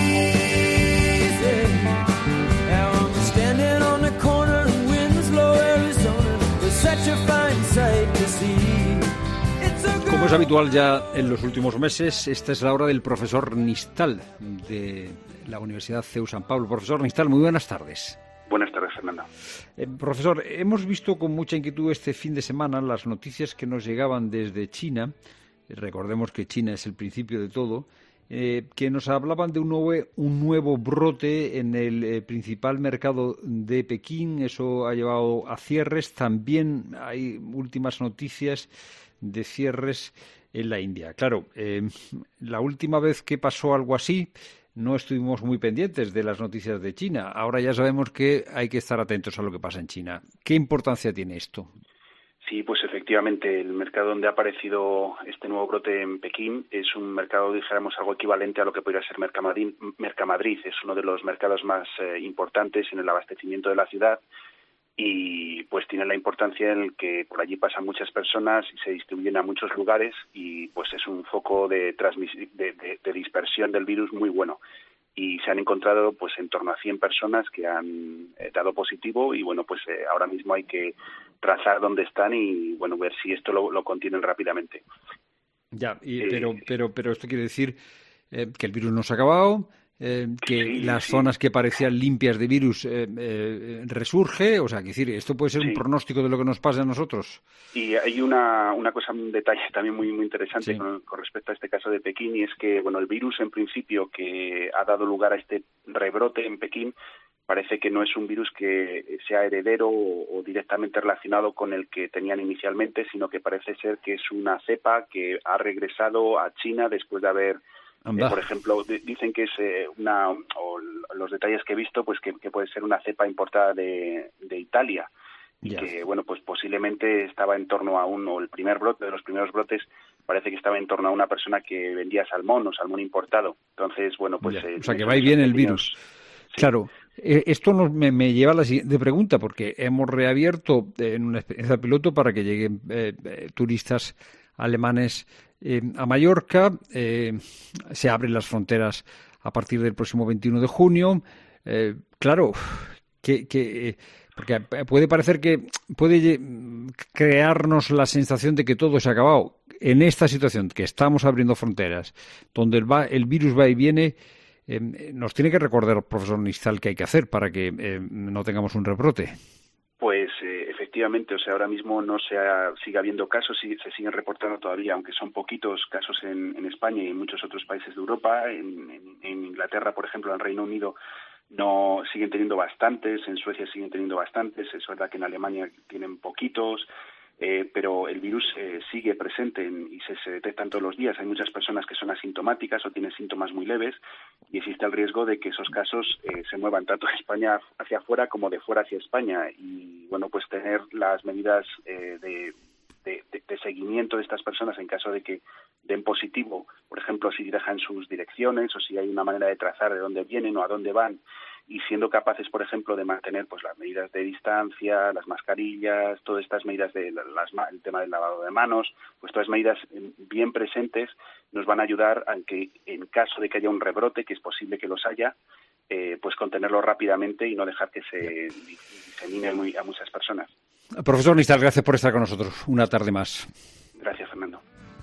easy. Now I'm standing on the corner in Winslow, Arizona. It's such a fine sight to see. It's a Como es habitual ya en los últimos meses, esta es la hora del profesor Nistal de la Universidad C E U San Pablo. Profesor Nistal, muy buenas tardes. Buenas tardes, Fernando. Eh, profesor, hemos visto con mucha inquietud este fin de semana las noticias que nos llegaban desde China. Recordemos que China es el principio de todo. Eh, que nos hablaban de un nuevo, un nuevo brote en el eh, principal mercado de Pekín. Eso ha llevado a cierres. También hay últimas noticias de cierres en la India. Claro, eh, la última vez que pasó algo así no estuvimos muy pendientes de las noticias de China. Ahora ya sabemos que hay que estar atentos a lo que pasa en China. ¿Qué importancia tiene esto? Sí, pues efectivamente, el mercado donde ha aparecido este nuevo brote en Pekín es un mercado, dijéramos, algo equivalente a lo que podría ser Mercamadrid. Mercamadrid es uno de los mercados más eh, importantes en el abastecimiento de la ciudad y pues tiene la importancia en el que por allí pasan muchas personas y se distribuyen a muchos lugares y pues es un foco de, transmis- de, de, de dispersión del virus muy bueno. Y se han encontrado pues en torno a cien personas que han eh, dado positivo y bueno pues eh, ahora mismo hay que trazar dónde están y bueno ver si esto lo, lo contienen rápidamente. Ya, y, eh, pero pero pero esto quiere decir eh, que el virus no se ha acabado, eh, que sí, las sí. zonas que parecían limpias de virus eh, eh, resurge. O sea, que decir, esto puede ser Sí. un pronóstico de lo que nos pasa a nosotros. Y hay una, una cosa, un detalle también muy muy interesante Sí. con, con respecto a este caso de Pekín, y es que bueno, el virus en principio que ha dado lugar a este rebrote en Pekín parece que no es un virus que sea heredero o, o directamente relacionado con el que tenían inicialmente, sino que parece ser que es una cepa que ha regresado a China después de haber, eh, por ejemplo, d- dicen que es eh, una, o los detalles que he visto, pues que, que puede ser una cepa importada de, de Italia. Y Ya. que, bueno, pues posiblemente estaba en torno a un, o el primer brote, de los primeros brotes, parece que estaba en torno a una persona que vendía salmón o salmón importado. Entonces, bueno, pues... Ya. eh, O sea, que esos va y viene el pequeños- virus. Claro, eh, esto nos, me, me lleva a la siguiente pregunta, porque hemos reabierto eh, en una experiencia piloto para que lleguen eh, eh, turistas alemanes eh, a Mallorca. Eh, se abren las fronteras a partir del próximo veintiuno de junio. Eh, claro, que, que, porque puede parecer que puede crearnos la sensación de que todo se ha acabado. En esta situación, que estamos abriendo fronteras, donde el, va, el virus va y viene, eh, nos tiene que recordar, profesor Nistal, qué hay que hacer para que eh, no tengamos un rebrote. Pues eh, efectivamente, o sea, ahora mismo no se ha, sigue habiendo casos y se siguen reportando todavía, aunque son poquitos casos en, en España y en muchos otros países de Europa. En, en, en Inglaterra, por ejemplo, en Reino Unido no siguen teniendo bastantes, en Suecia siguen teniendo bastantes, es verdad que en Alemania tienen poquitos. Eh, pero el virus eh, sigue presente en, y se, se detectan todos los días. Hay muchas personas que son asintomáticas o tienen síntomas muy leves y existe el riesgo de que esos casos eh, se muevan tanto de España hacia afuera como de fuera hacia España. Y bueno, pues tener las medidas eh, de, de, de, de seguimiento de estas personas en caso de que den positivo, por ejemplo, si dejan sus direcciones o si hay una manera de trazar de dónde vienen o a dónde van, y siendo capaces, por ejemplo, de mantener pues las medidas de distancia, las mascarillas, todas estas medidas de las, el tema del lavado de manos, pues todas medidas bien presentes nos van a ayudar a que en caso de que haya un rebrote, que es posible que los haya, eh, pues contenerlo rápidamente y no dejar que se disemine muy a muchas personas. Profesor Nistal, gracias por estar con nosotros una tarde más. Gracias, Fernando.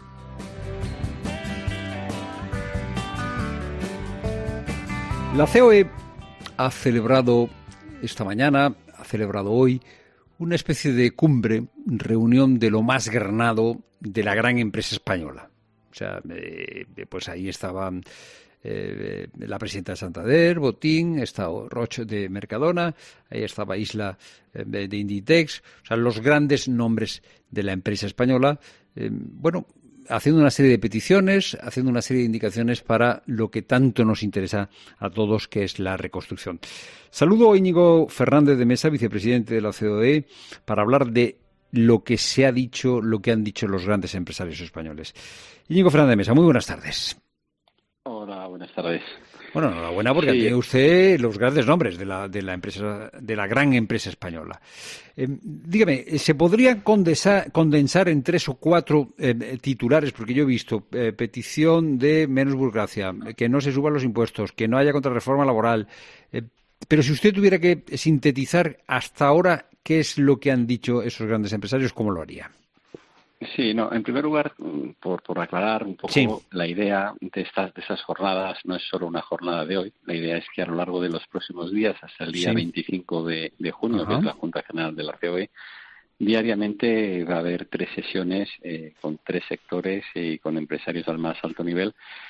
La C O E ha celebrado esta mañana, ha celebrado hoy, una especie de cumbre, reunión de lo más granado de la gran empresa española. O sea, eh, pues ahí estaban eh, la presidenta de Santander, Botín, estaba Roche de Mercadona, ahí estaba Isla eh, de Inditex, o sea, los grandes nombres de la empresa española. Eh, bueno, haciendo una serie de peticiones, haciendo una serie de indicaciones para lo que tanto nos interesa a todos, que es la reconstrucción. Saludo a Íñigo Fernández de Mesa, vicepresidente de la C O E, para hablar de lo que se ha dicho, lo que han dicho los grandes empresarios españoles. Íñigo Fernández de Mesa, muy buenas tardes. Hola, buenas tardes. Bueno, enhorabuena porque Sí. tiene usted los grandes nombres de la de la empresa, de la gran empresa española. Eh, dígame, ¿se podría condensar, condensar en tres o cuatro eh, titulares? Porque yo he visto eh, petición de menos burocracia, que no se suban los impuestos, que no haya contrarreforma laboral. Eh, pero si usted tuviera que sintetizar hasta ahora qué es lo que han dicho esos grandes empresarios, ¿cómo lo haría? Sí, no, en primer lugar, por, por aclarar un poco, Sí. la idea de estas de esas jornadas no es solo una jornada de hoy. La idea es que a lo largo de los próximos días, hasta el día Sí. veinticinco de, de junio, Ajá. que es la Junta General de la C O E, diariamente va a haber tres sesiones eh, con tres sectores y con empresarios al más alto nivel,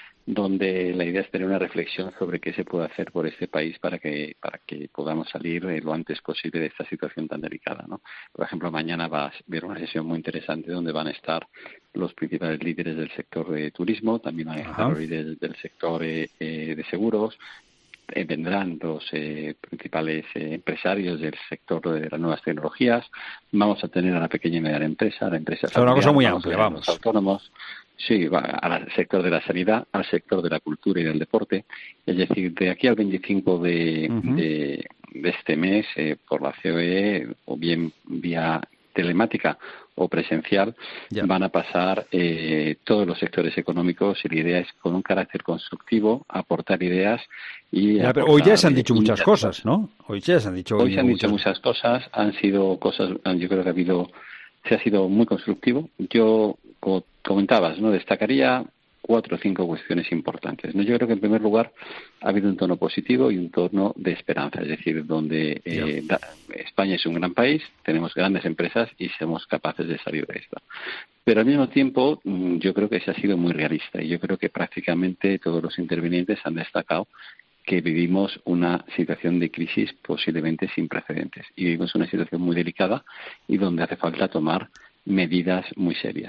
donde la idea es tener una reflexión sobre qué se puede hacer por este país para que para que podamos salir eh, lo antes posible de esta situación tan delicada, ¿no? Por ejemplo, mañana va a haber una sesión muy interesante donde van a estar los principales líderes del sector de turismo, también van a estar los líderes del sector eh, eh, de seguros. Eh, vendrán los eh, principales eh, empresarios del sector de las nuevas tecnologías. Vamos a tener a la pequeña y mediana empresa, a la empresa Es una cosa familiar, muy vamos a amplia, tener a vamos. los autónomos. Sí, va al sector de la sanidad, al sector de la cultura y del deporte. Es decir, de aquí al veinticinco de, Ujú. de, de este mes, eh, por la C O E, o bien vía telemática o presencial, van a pasar eh, todos los sectores económicos, y la idea es, con un carácter constructivo, aportar ideas. Y Ya, pero hoy ya se han aportar, dicho eh, muchas iniciativas. cosas, ¿no? Hoy ya se han dicho, Hoy se han muchas dicho muchas cosas, han sido cosas, yo creo que ha habido, se ha sido muy constructivo. Yo, como comentabas, no destacaría cuatro o cinco cuestiones importantes, ¿no? Yo creo que, en primer lugar, ha habido un tono positivo y un tono de esperanza, es decir, donde eh, da, España es un gran país, tenemos grandes empresas y somos capaces de salir de esto. Pero al mismo tiempo, yo creo que se ha sido muy realista y yo creo que prácticamente todos los intervinientes han destacado que vivimos una situación de crisis posiblemente sin precedentes y vivimos una situación muy delicada y donde hace falta tomar medidas muy serias.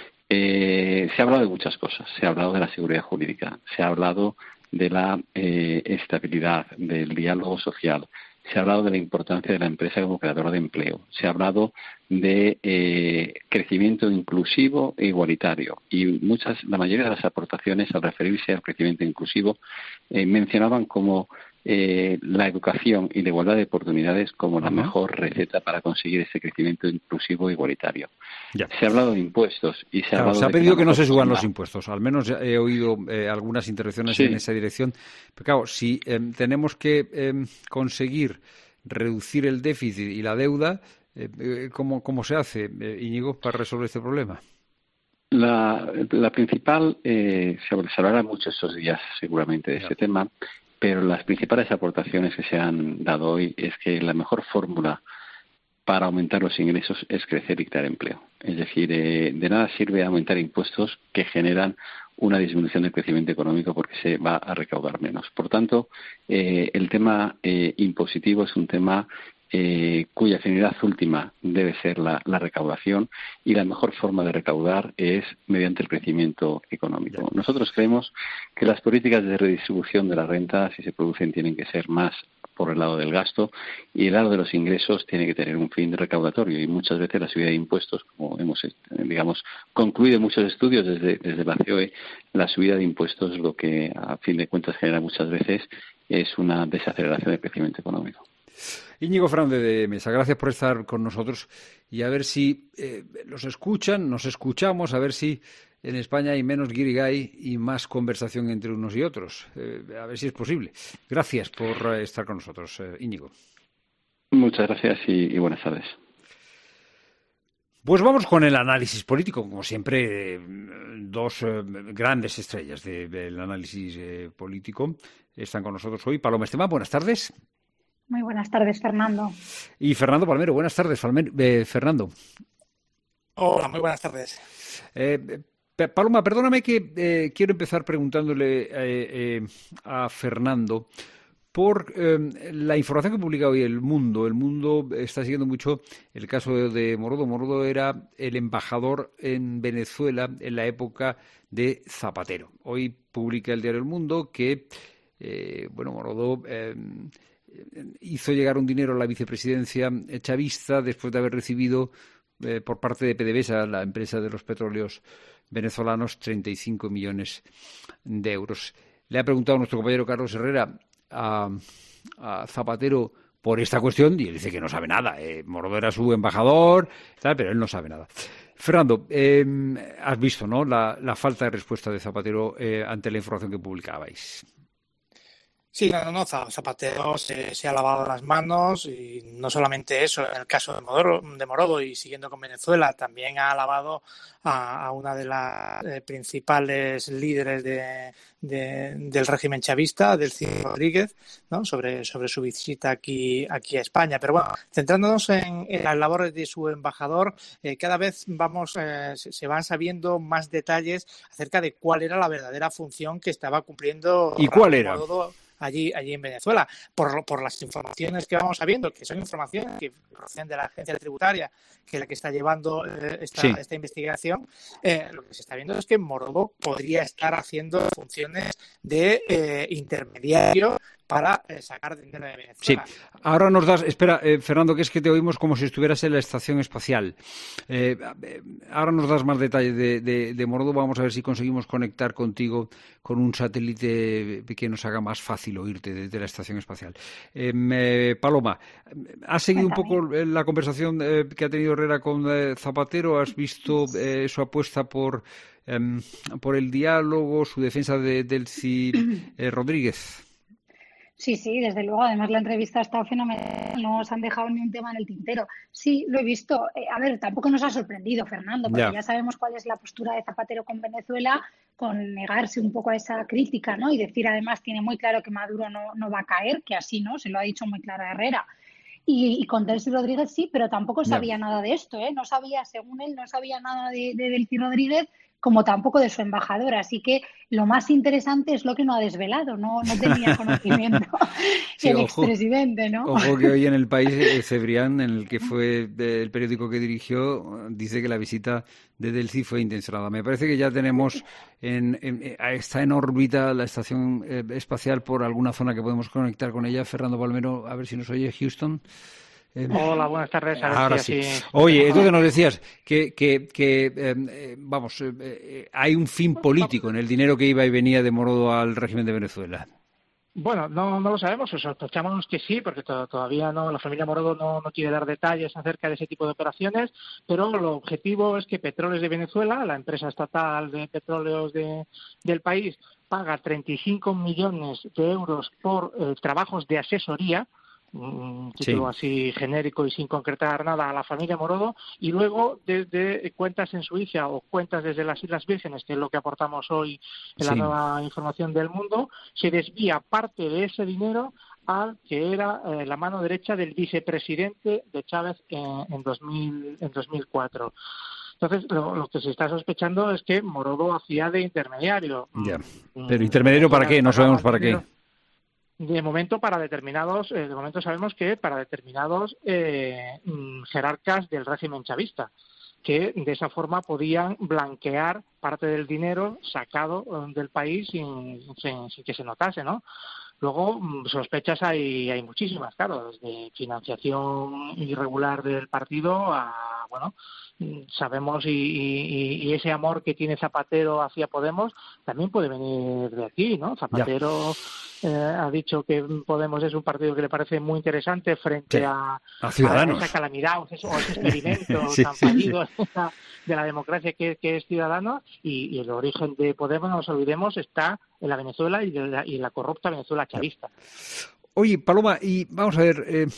Eh, se ha hablado de muchas cosas, se ha hablado de la seguridad jurídica, se ha hablado de la eh, estabilidad, del diálogo social, se ha hablado de la importancia de la empresa como creadora de empleo, se ha hablado de eh, crecimiento inclusivo e igualitario y muchas, la mayoría de las aportaciones al referirse al crecimiento inclusivo eh, mencionaban como eh, la educación y la igualdad de oportunidades como la uh-huh. mejor receta para conseguir ese crecimiento inclusivo e igualitario. Ya. Se ha hablado de impuestos y se claro, ha hablado se ha de pedido que, que no se suban forma... los impuestos. Al menos he oído eh, algunas intervenciones sí. en esa dirección. Pero claro, si eh, tenemos que eh, conseguir reducir el déficit y la deuda, eh, ¿cómo, cómo se hace, eh, Íñigo, para resolver este problema? La, la principal, eh, se, se hablará mucho estos días seguramente de ya. este tema, pero las principales aportaciones que se han dado hoy es que la mejor fórmula para aumentar los ingresos es crecer y crear empleo. Es decir, eh, de nada sirve aumentar impuestos que generan una disminución del crecimiento económico porque se va a recaudar menos. Por tanto, eh, el tema eh, impositivo es un tema eh, cuya finalidad última debe ser la, la recaudación y la mejor forma de recaudar es mediante el crecimiento económico. Nosotros creemos que las políticas de redistribución de la renta, si se producen, tienen que ser más por el lado del gasto y el lado de los ingresos tiene que tener un fin recaudatorio y muchas veces la subida de impuestos, como hemos digamos concluido en muchos estudios desde, desde la C O E, la subida de impuestos lo que a fin de cuentas genera muchas veces es una desaceleración del crecimiento económico. Íñigo Fernández de Mesa, gracias por estar con nosotros y a ver si eh, los escuchan, nos escuchamos, a ver si en España hay menos guirigay y más conversación entre unos y otros. Eh, a ver si es posible. Gracias por eh, estar con nosotros, eh, Íñigo. Muchas gracias y, y buenas tardes. Pues vamos con el análisis político. Como siempre, eh, dos eh, grandes estrellas de, del análisis eh, político están con nosotros hoy. Paloma Esteban, buenas tardes. Muy buenas tardes, Fernando. Y Fernando Palmero, buenas tardes, Palmer, eh, Fernando. Hola, muy buenas tardes. Eh, Paloma, perdóname que eh, quiero empezar preguntándole eh, eh, a Fernando por eh, la información que publica hoy El Mundo. El Mundo está siguiendo mucho el caso de Morodo. Morodo era el embajador en Venezuela en la época de Zapatero. Hoy publica el diario El Mundo que, eh, bueno, Morodo eh, hizo llegar un dinero a la vicepresidencia chavista después de haber recibido eh, por parte de PDVSA, la empresa de los petróleos venezolanos, treinta y cinco millones de euros. Le ha preguntado nuestro compañero Carlos Herrera a, a Zapatero por esta cuestión y él dice que no sabe nada. Eh, Morodo era su embajador, tal, pero él no sabe nada. Fernando, eh, has visto, ¿no?, la, la falta de respuesta de Zapatero eh, ante la información que publicabais. Sí, no, no, Zapatero se, se ha lavado las manos y no solamente eso, en el caso de Morodo, de Morodo y siguiendo con Venezuela, también ha alabado a, a una de las eh, principales líderes de, de, del régimen chavista, Delcy Rodríguez, ¿no?, sobre, sobre su visita aquí, aquí a España. Pero bueno, centrándonos en, en las labores de su embajador, eh, cada vez vamos eh, se, se van sabiendo más detalles acerca de cuál era la verdadera función que estaba cumpliendo. ¿Y cuál era? Morodo allí allí en Venezuela, por, por las informaciones que vamos sabiendo, que son informaciones que proceden de la agencia tributaria, que es la que está llevando eh, esta, sí. esta investigación, eh, lo que se está viendo es que Morodo podría estar haciendo funciones de eh, intermediario para eh, sacar dinero de Venezuela. Sí, ahora nos das, espera, eh, Fernando, que es que te oímos como si estuvieras en la estación espacial. Eh, ahora nos das más detalles de, de, de Morodo, vamos a ver si conseguimos conectar contigo con un satélite que nos haga más fácil oírte desde la estación espacial. Eh, eh, Paloma, ¿has seguido Cuéntame. un poco la conversación eh, que ha tenido Herrera con eh, Zapatero? ¿Has visto eh, su apuesta por, eh, por el diálogo, su defensa de Delcy eh, Rodríguez? Sí, sí, desde luego. Además, la entrevista ha estado fenomenal. No os han dejado ni un tema en el tintero. Sí, lo he visto. Eh, a ver, tampoco nos ha sorprendido, Fernando, porque ya. ya sabemos cuál es la postura de Zapatero con Venezuela, con negarse un poco a esa crítica, ¿no? Y decir, además, tiene muy claro que Maduro no, no va a caer, que así, ¿no? Se lo ha dicho muy claro a Herrera. Y, y con Delcy Rodríguez sí, pero tampoco sabía no. nada de esto, ¿eh? No sabía, según él, no sabía nada de, de Delcy Rodríguez, como tampoco de su embajadora. Así que lo más interesante es lo que no ha desvelado, no, no tenía conocimiento sí, el ojo, expresidente, ¿no? Ojo que hoy en El País, eh, Cebrián, en el que fue el periódico que dirigió, dice que la visita de Delcy fue intencionada. Me parece que ya tenemos, en, en, está en órbita la estación eh, espacial por alguna zona que podemos conectar con ella. Fernando Palmero, a ver si nos oye Houston. Eh, Hola, buenas tardes. A ver ahora si sí. Así... Oye, entonces nos decías que, que, que eh, vamos, eh, hay un fin político en el dinero que iba y venía de Morodo al régimen de Venezuela. Bueno, no, no lo sabemos, sospechamos que sí, porque to- todavía no, la familia Morodo no, no quiere dar detalles acerca de ese tipo de operaciones, pero el objetivo es que Petróleos de Venezuela, la empresa estatal de petróleos de, del país, paga treinta y cinco millones de euros por eh, trabajos de asesoría, un título sí. así genérico y sin concretar nada, a la familia Morodo, y luego desde cuentas en Suiza o cuentas desde las Islas Vírgenes, que es lo que aportamos hoy en sí. la nueva información del Mundo, se desvía parte de ese dinero al que era eh, la mano derecha del vicepresidente de Chávez en, en, dos mil, en dos mil cuatro. Entonces, lo, lo que se está sospechando es que Morodo hacía de intermediario. Ya. Pero ¿intermediario para qué? No sabemos para qué. De momento para determinados, eh, de momento sabemos que para determinados eh, jerarcas del régimen chavista, que de esa forma podían blanquear parte del dinero sacado eh, del país sin, sin, sin que se notase, ¿no? Luego, sospechas hay, hay muchísimas, claro, desde financiación irregular del partido a, bueno, sabemos y, y, y ese amor que tiene Zapatero hacia Podemos también puede venir de aquí, ¿no? Zapatero eh, ha dicho que Podemos es un partido que le parece muy interesante frente sí. a, a, Ciudadanos. a esa calamidad o ese, o ese experimento sí, tan fallido sí, sí. de la democracia que, que es Ciudadanos, y, y el origen de Podemos, no nos olvidemos, está en la Venezuela y, de la, y en la corrupta Venezuela chavista. Oye, Paloma, y vamos a ver, eh,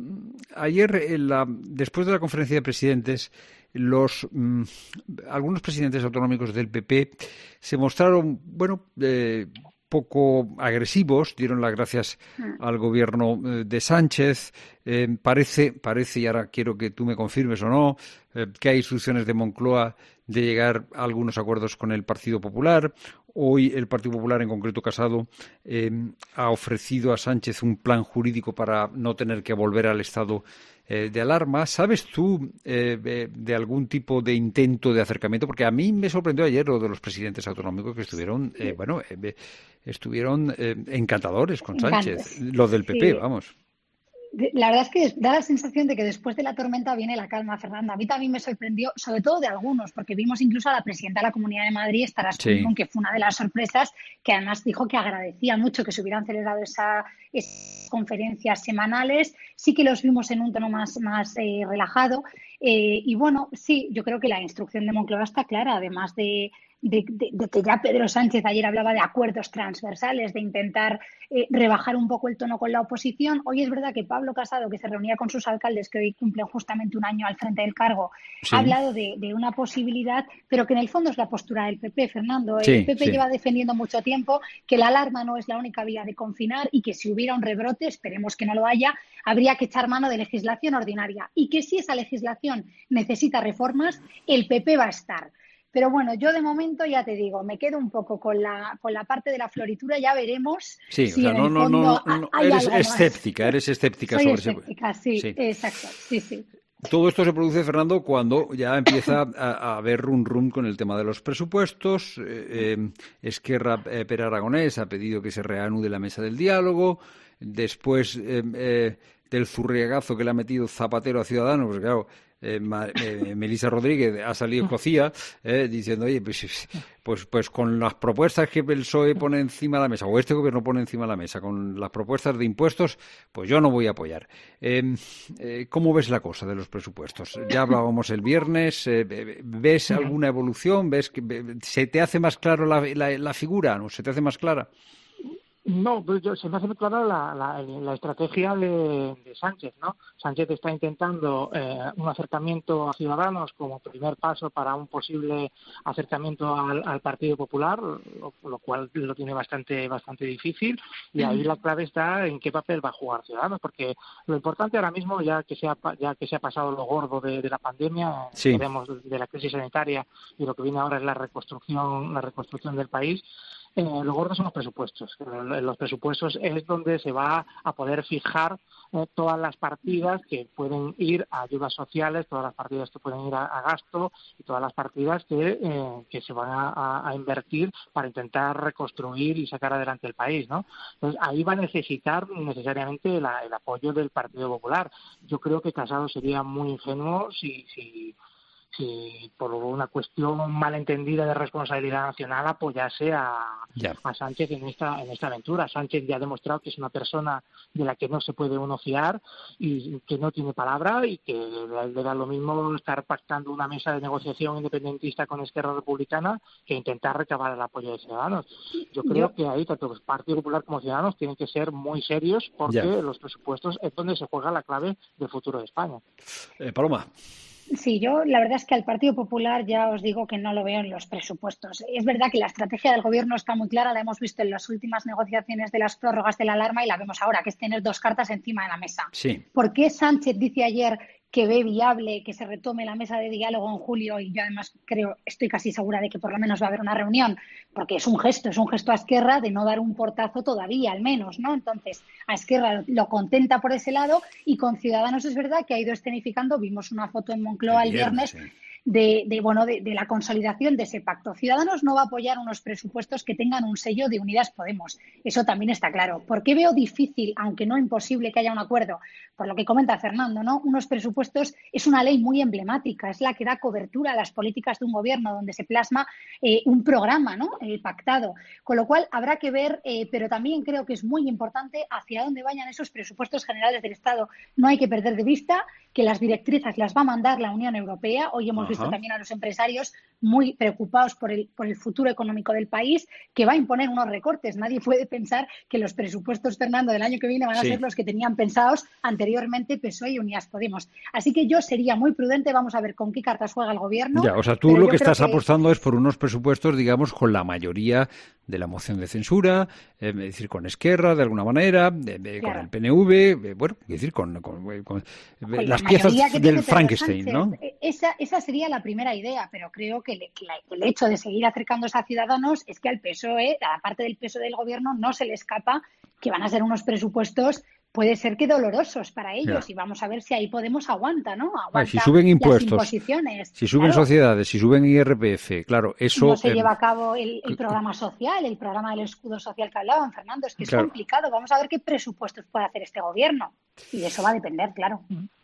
ayer en la, después de la conferencia de presidentes, los mm, algunos presidentes autonómicos del P P se mostraron, bueno, eh, poco agresivos, dieron las gracias al gobierno de Sánchez. Eh, parece, parece, y ahora quiero que tú me confirmes o no, eh, que hay instrucciones de Moncloa de llegar a algunos acuerdos con el Partido Popular. Hoy el Partido Popular, en concreto Casado, eh, ha ofrecido a Sánchez un plan jurídico para no tener que volver al estado eh, de alarma. ¿Sabes tú eh, de, de algún tipo de intento de acercamiento? Porque a mí me sorprendió ayer lo de los presidentes autonómicos que estuvieron, eh, bueno, eh, estuvieron eh, encantadores con Sánchez. Lo del P P, sí. Vamos. La verdad es que da la sensación de que después de la tormenta viene la calma, Fernanda. A mí también me sorprendió, sobre todo de algunos, porque vimos incluso a la presidenta de la Comunidad de Madrid, Estaràs sí. Kuntun, que fue una de las sorpresas, que además dijo que agradecía mucho que se hubieran celebrado esa, esas conferencias semanales. Sí que los vimos en un tono más, más eh, relajado. Eh, y bueno, sí, yo creo que la instrucción de Moncloa está clara, además de... De, de, de que ya Pedro Sánchez ayer hablaba de acuerdos transversales, de intentar eh, rebajar un poco el tono con la oposición. Hoy es verdad que Pablo Casado, que se reunía con sus alcaldes, que hoy cumplen justamente un año al frente del cargo, sí. ha hablado de, de una posibilidad, pero que en el fondo es la postura del P P, Fernando. Sí, el P P sí. lleva defendiendo mucho tiempo que la alarma no es la única vía de confinar y que si hubiera un rebrote, esperemos que no lo haya, habría que echar mano de legislación ordinaria y que si esa legislación necesita reformas, el P P va a estar. Pero bueno, yo de momento ya te digo, me quedo un poco con la con la parte de la floritura, ya veremos. Sí, si o sea, en no, el no, fondo no, no, hay eres algo escéptica, más. eres escéptica Soy sobre escéptica, ese... sí, sí, exacto, sí, sí. Todo esto se produce, Fernando, cuando ya empieza a, a haber rum rum con el tema de los presupuestos. Eh, eh, Esquerra eh, Pere Aragonés ha pedido que se reanude la mesa del diálogo. Después eh, eh, del zurriagazo que le ha metido Zapatero a Ciudadanos, pues claro, eh, Ma, eh, Melissa Rodríguez ha salido cocía eh, diciendo, oye, pues, pues, pues con las propuestas que el P S O E pone encima de la mesa, o este gobierno pone encima de la mesa, con las propuestas de impuestos, pues yo no voy a apoyar. Eh, eh, ¿Cómo ves la cosa de los presupuestos? Ya hablábamos el viernes, eh, ¿ves alguna evolución? ¿Ves que se te hace más claro la, la, la figura? ¿No se te hace más clara? No, pues yo, se me hace muy clara la, la, la estrategia de, de Sánchez, ¿no? Sánchez está intentando eh, un acercamiento a Ciudadanos como primer paso para un posible acercamiento al, al Partido Popular, lo, lo cual lo tiene bastante bastante difícil, y ahí la clave está en qué papel va a jugar Ciudadanos, porque lo importante ahora mismo, ya que se ha, ya que se ha pasado lo gordo de, de la pandemia, sí. veremos de la crisis sanitaria, y lo que viene ahora es la reconstrucción, la reconstrucción del país. Eh, lo gordo son los presupuestos. Los presupuestos es donde se va a poder fijar eh, todas las partidas que pueden ir a ayudas sociales, todas las partidas que pueden ir a, a gasto y todas las partidas que, eh, que se van a, a invertir para intentar reconstruir y sacar adelante el país, ¿no? Entonces ahí va a necesitar necesariamente la, el apoyo del Partido Popular. Yo creo que Casado sería muy ingenuo si... si si por una cuestión malentendida de responsabilidad nacional apoyase a, a Sánchez en esta en esta aventura. Sánchez ya ha demostrado que es una persona de la que no se puede uno fiar y que no tiene palabra, y que le da lo mismo estar pactando una mesa de negociación independentista con Esquerra Republicana que intentar recabar el apoyo de Ciudadanos. Yo creo Yo... que ahí tanto el Partido Popular como Ciudadanos tienen que ser muy serios, porque ya. los presupuestos es donde se juega la clave del futuro de España. Eh, Paloma. Sí, yo la verdad es que al Partido Popular ya os digo que no lo veo en los presupuestos. Es verdad que la estrategia del Gobierno está muy clara, la hemos visto en las últimas negociaciones de las prórrogas de la alarma y la vemos ahora, que es tener dos cartas encima de la mesa. Sí. ¿Por qué Sánchez dice ayer que ve viable que se retome la mesa de diálogo en julio? Y yo además creo, estoy casi segura de que por lo menos va a haber una reunión, porque es un gesto, es un gesto a Esquerra de no dar un portazo todavía, al menos, ¿no? Entonces, a Esquerra lo contenta por ese lado, y con Ciudadanos es verdad que ha ido escenificando, vimos una foto en Moncloa el viernes, el viernes sí. De, de bueno de, de la consolidación de ese pacto. Ciudadanos no va a apoyar unos presupuestos que tengan un sello de Unidas Podemos. Eso también está claro. ¿Por qué veo difícil, aunque no imposible, que haya un acuerdo? Por lo que comenta Fernando, ¿no? Unos presupuestos es una ley muy emblemática, es la que da cobertura a las políticas de un gobierno, donde se plasma eh, un programa, ¿no? Eh, pactado. Con lo cual habrá que ver, eh, pero también creo que es muy importante hacia dónde vayan esos presupuestos generales del Estado. No hay que perder de vista que las directrices las va a mandar la Unión Europea. Hoy hemos Ajá. visto también a los empresarios muy preocupados por el, por el futuro económico del país, que va a imponer unos recortes. Nadie puede pensar que los presupuestos, Fernando, del año que viene van a sí. ser los que tenían pensados anteriormente P S O E y Unidas Podemos. Así que yo sería muy prudente, vamos a ver con qué cartas juega el Gobierno. Ya, o sea, tú lo que estás que... apostando es por unos presupuestos, digamos, con la mayoría de la moción de censura, eh, es decir, con Esquerra, de alguna manera, de, de, claro. con el P N V, eh, bueno, es decir, con, con, con, con las piezas del Frankenstein, ¿no? Esa, esa sería la primera idea, pero creo que, le, que la, el hecho de seguir acercándose a Ciudadanos es que al P S O E, a la parte del P S O E del Gobierno, no se le escapa que van a ser unos presupuestos, puede ser que dolorosos para ellos, ya. y vamos a ver si ahí Podemos aguanta, ¿no? Aguanta ah, si suben impuestos, si suben claro. sociedades, si suben I R P F, claro, eso... No se eh, lleva a cabo el, el programa social, el programa del escudo social que hablaban, Fernando, es que claro. es complicado. Vamos a ver qué presupuestos puede hacer este Gobierno, y de eso va a depender, claro.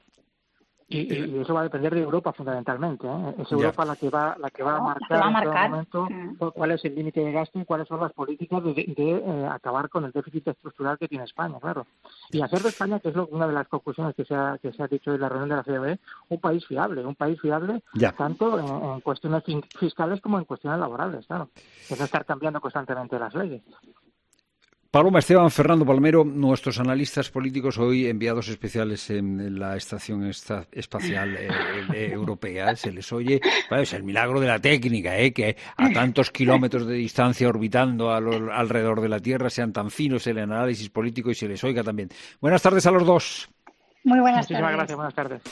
Y, y eso va a depender de Europa fundamentalmente, ¿eh? Es Europa yeah. la que va la que va a marcar, va a marcar. en todo momento mm. cuál es el límite de gasto y cuáles son las políticas de, de, de eh, acabar con el déficit estructural que tiene España, claro. Y hacer de España, que es lo, una de las conclusiones que se ha que se ha dicho en la reunión de la C O E, un país fiable, un país fiable yeah. tanto en, en cuestiones fiscales como en cuestiones laborales, claro. Es no estar cambiando constantemente las leyes. Paloma, Esteban, Fernando Palmero, nuestros analistas políticos hoy enviados especiales en la Estación Espacial eh, eh, Europea. Se les oye, bueno, es el milagro de la técnica, eh, que a tantos kilómetros de distancia orbitando a lo, alrededor de la Tierra sean tan finos el análisis político y se les oiga también. Buenas tardes a los dos. Muy buenas Muchísimas tardes. gracias, buenas tardes.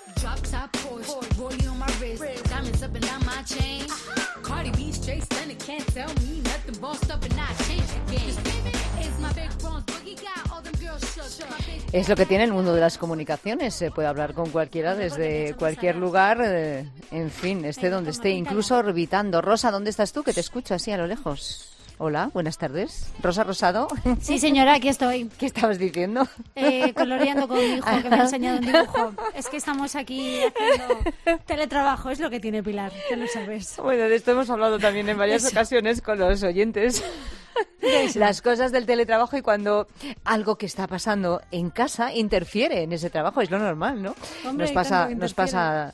Es lo que tiene el mundo de las comunicaciones, se puede hablar con cualquiera desde cualquier lugar, eh, en fin, esté donde esté, incluso orbitando. Rosa, ¿dónde estás tú? Que te escucho así a lo lejos. Hola, buenas tardes. Rosa Rosado. Sí, señora, aquí estoy. ¿Qué estabas diciendo? Eh, coloreando con mi hijo, que me ha enseñado un dibujo. Es que estamos aquí haciendo teletrabajo, es lo que tiene Pilar, que lo sabes. Bueno, de esto hemos hablado también en varias Eso. ocasiones con los oyentes. Las cosas del teletrabajo y cuando algo que está pasando en casa interfiere en ese trabajo, es lo normal, ¿no? Hombre, nos pasa, nos pasa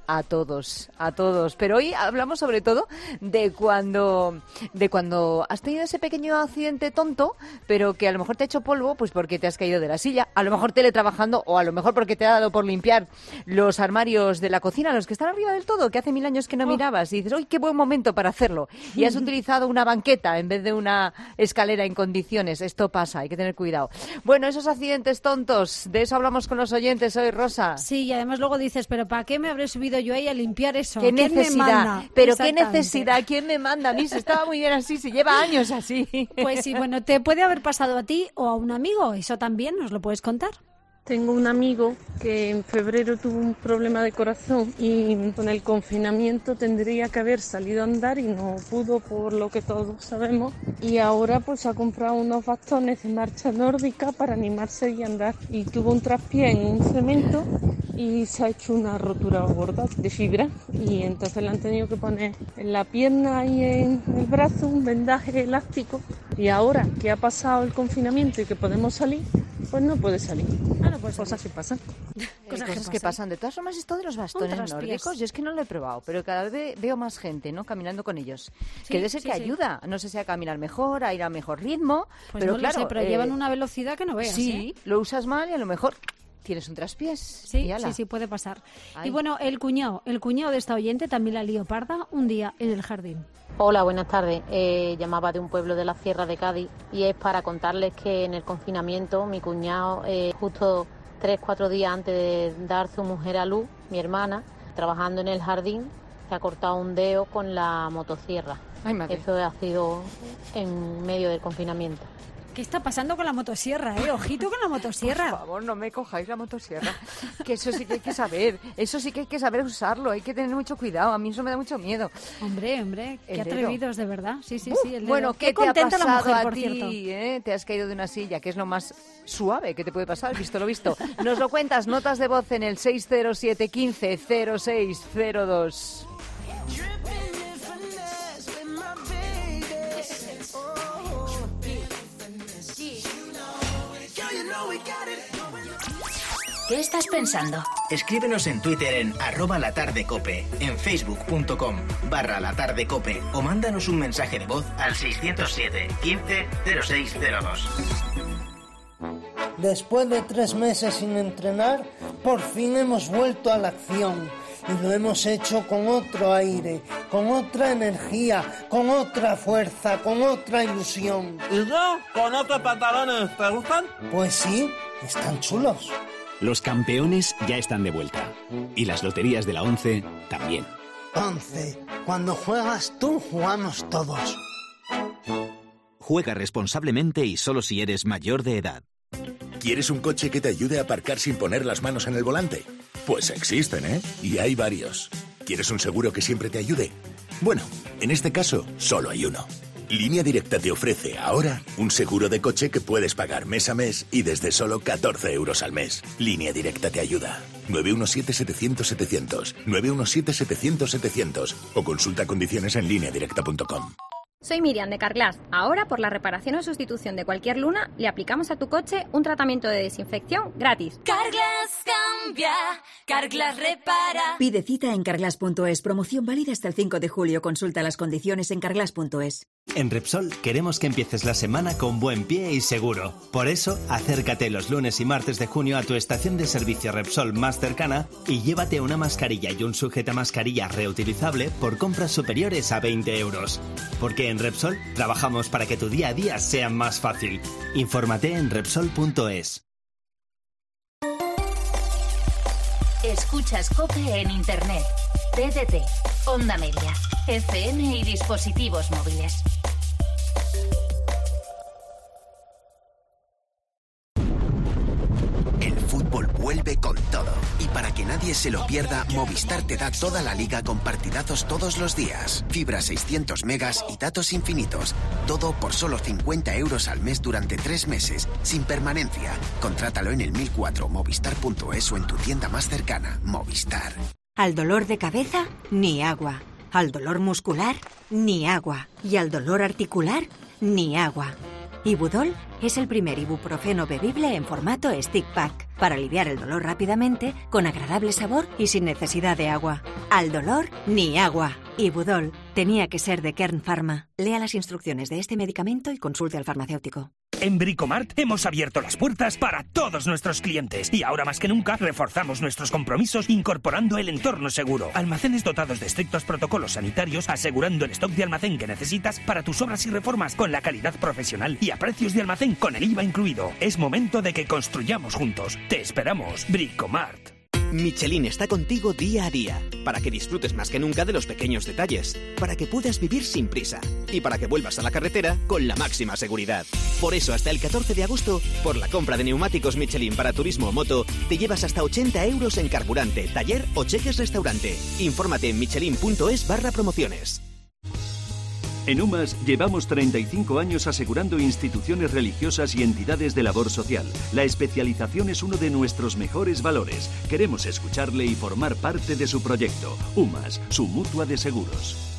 a todos, a todos. Pero hoy hablamos sobre todo de cuando, de cuando has tenido ese pequeño accidente tonto, pero que a lo mejor te ha hecho polvo, pues porque te has caído de la silla, a lo mejor teletrabajando, o a lo mejor porque te ha dado por limpiar los armarios de la cocina, los que están arriba del todo, que hace mil años que no oh. mirabas, y dices, ¡uy, qué buen momento para hacerlo! Y has utilizado una banqueta en vez de una escalera en condiciones. Esto pasa, hay que tener cuidado. Bueno, esos accidentes tontos, de eso hablamos con los oyentes hoy, Rosa. Sí, y además luego dices, pero ¿para qué me habré subido yo ahí a limpiar eso? ¿Qué ¿Quién necesidad? me manda? Pero ¿qué necesidad? ¿Quién me manda? A mí se estaba muy bien así, se lleva años así. Pues sí, bueno, te puede haber pasado a ti o a un amigo, eso también nos lo puedes contar. Tengo un amigo que en febrero tuvo un problema de corazón y con el confinamiento tendría que haber salido a andar y no pudo, por lo que todos sabemos. Y ahora pues ha comprado unos bastones de marcha nórdica para animarse y andar. Y tuvo un traspié en un cemento y se ha hecho una rotura gorda de fibra. Y entonces le han tenido que poner en la pierna y en el brazo un vendaje elástico. Y ahora que ha pasado el confinamiento y que podemos salir, pues no puede salir. Ah, no puede Cosas salir. que pasan. Cosas, Cosas que, que pasan. De todas formas, esto de los bastones nórdicos, yo es que no lo he probado, pero cada vez veo más gente, ¿no?, caminando con ellos. Sí, que debe ser sí, que sí. ayuda, no sé si a caminar mejor, a ir a mejor ritmo, pues pero no claro, lo sé, pero eh, llevan una velocidad que no veas. Sí, ¿eh? lo usas mal y a lo mejor tienes un traspiés. Sí, y ala. sí, sí, puede pasar. Ay. Y bueno, el cuñado, el cuñado de esta oyente también la lió parda un día en el jardín. Hola, buenas tardes. Eh, llamaba de un pueblo de la Sierra de Cádiz y es para contarles que en el confinamiento mi cuñado, eh, justo tres, cuatro días antes de dar su mujer a luz, mi hermana, trabajando en el jardín, se ha cortado un dedo con la motosierra. Ay, madre. Eso ha sido en medio del confinamiento. ¿Qué está pasando con la motosierra, eh? Ojito con la motosierra. Por favor, no me cojáis la motosierra. Que eso sí que hay que saber. Eso sí que hay que saber usarlo. Hay que tener mucho cuidado. A mí eso me da mucho miedo. Hombre, hombre, qué El atrevidos, dedo. De verdad. Sí, sí, uh, sí. El bueno, ¿qué, qué te ha contenta pasado la mujer, a por ti? cierto. ¿eh? Te has caído de una silla, que es lo más suave que te puede pasar. Visto lo visto. Nos lo cuentas, notas de voz en el seis cero siete, uno cinco, cero seis cero dos. ¿Qué estás pensando? Escríbenos en Twitter en arroba latardecope, en facebook.com barra latardecope o mándanos un mensaje de voz al seiscientos siete, quince, cero seis cero dos. Después de tres meses sin entrenar, por fin hemos vuelto a la acción. Y lo hemos hecho con otro aire, con otra energía, con otra fuerza, con otra ilusión. ¿Y yo? ¿Con otros pantalones? ¿Te gustan? Pues sí, están chulos. Los campeones ya están de vuelta. Y las loterías de la ONCE también. ONCE, cuando juegas tú, jugamos todos. Juega responsablemente y solo si eres mayor de edad. ¿Quieres un coche que te ayude a aparcar sin poner las manos en el volante? Pues existen, ¿eh? Y hay varios. ¿Quieres un seguro que siempre te ayude? Bueno, en este caso, solo hay uno. Línea Directa te ofrece ahora un seguro de coche que puedes pagar mes a mes y desde solo catorce euros al mes. Línea Directa te ayuda. nueve uno siete, setecientos, setecientos. nueve uno siete, setecientos, setecientos. O consulta condiciones en línea directa punto com. Soy Miriam de Carglass. Ahora, por la reparación o sustitución de cualquier luna, le aplicamos a tu coche un tratamiento de desinfección gratis. Carglass cambia, Carglass repara. Pide cita en carglass punto es. Promoción válida hasta el cinco de julio. Consulta las condiciones en carglass punto es. En Repsol queremos que empieces la semana con buen pie y seguro. Por eso, acércate los lunes y martes de junio a tu estación de servicio Repsol más cercana y llévate una mascarilla y un sujetamascarilla reutilizable por compras superiores a veinte euros. Porque en Repsol trabajamos para que tu día a día sea más fácil. Infórmate en repsol punto es. Escuchas COPE en Internet, T D T, Onda Media, F M y dispositivos móviles. El fútbol vuelve con todo. Y para que nadie se lo pierda, Movistar te da toda la liga con partidazos todos los días. Fibra seiscientos megas y datos infinitos. Todo por solo cincuenta euros al mes durante tres meses, sin permanencia. Contrátalo en el mil cuatro, movistar punto es o en tu tienda más cercana. Movistar. Al dolor de cabeza, ni agua. Al dolor muscular, ni agua. Y al dolor articular, ni agua. Ibudol es el primer ibuprofeno bebible en formato stick pack para aliviar el dolor rápidamente, con agradable sabor y sin necesidad de agua. Al dolor, ni agua. Ibudol tenía que ser de Kern Pharma. Lea las instrucciones de este medicamento y consulte al farmacéutico. En Bricomart hemos abierto las puertas para todos nuestros clientes y ahora más que nunca reforzamos nuestros compromisos incorporando el entorno seguro. Almacenes dotados de estrictos protocolos sanitarios, asegurando el stock de almacén que necesitas para tus obras y reformas con la calidad profesional y a precios de almacén con el I V A incluido. Es momento de que construyamos juntos. Te esperamos, Bricomart. Michelin está contigo día a día, para que disfrutes más que nunca de los pequeños detalles, para que puedas vivir sin prisa y para que vuelvas a la carretera con la máxima seguridad. Por eso, hasta el catorce de agosto, por la compra de neumáticos Michelin para turismo o moto, te llevas hasta ochenta euros en carburante, taller o cheques restaurante. Infórmate en michelin.es barra promociones. En UMAS llevamos treinta y cinco años asegurando instituciones religiosas y entidades de labor social. La especialización es uno de nuestros mejores valores. Queremos escucharle y formar parte de su proyecto. UMAS, su mutua de seguros.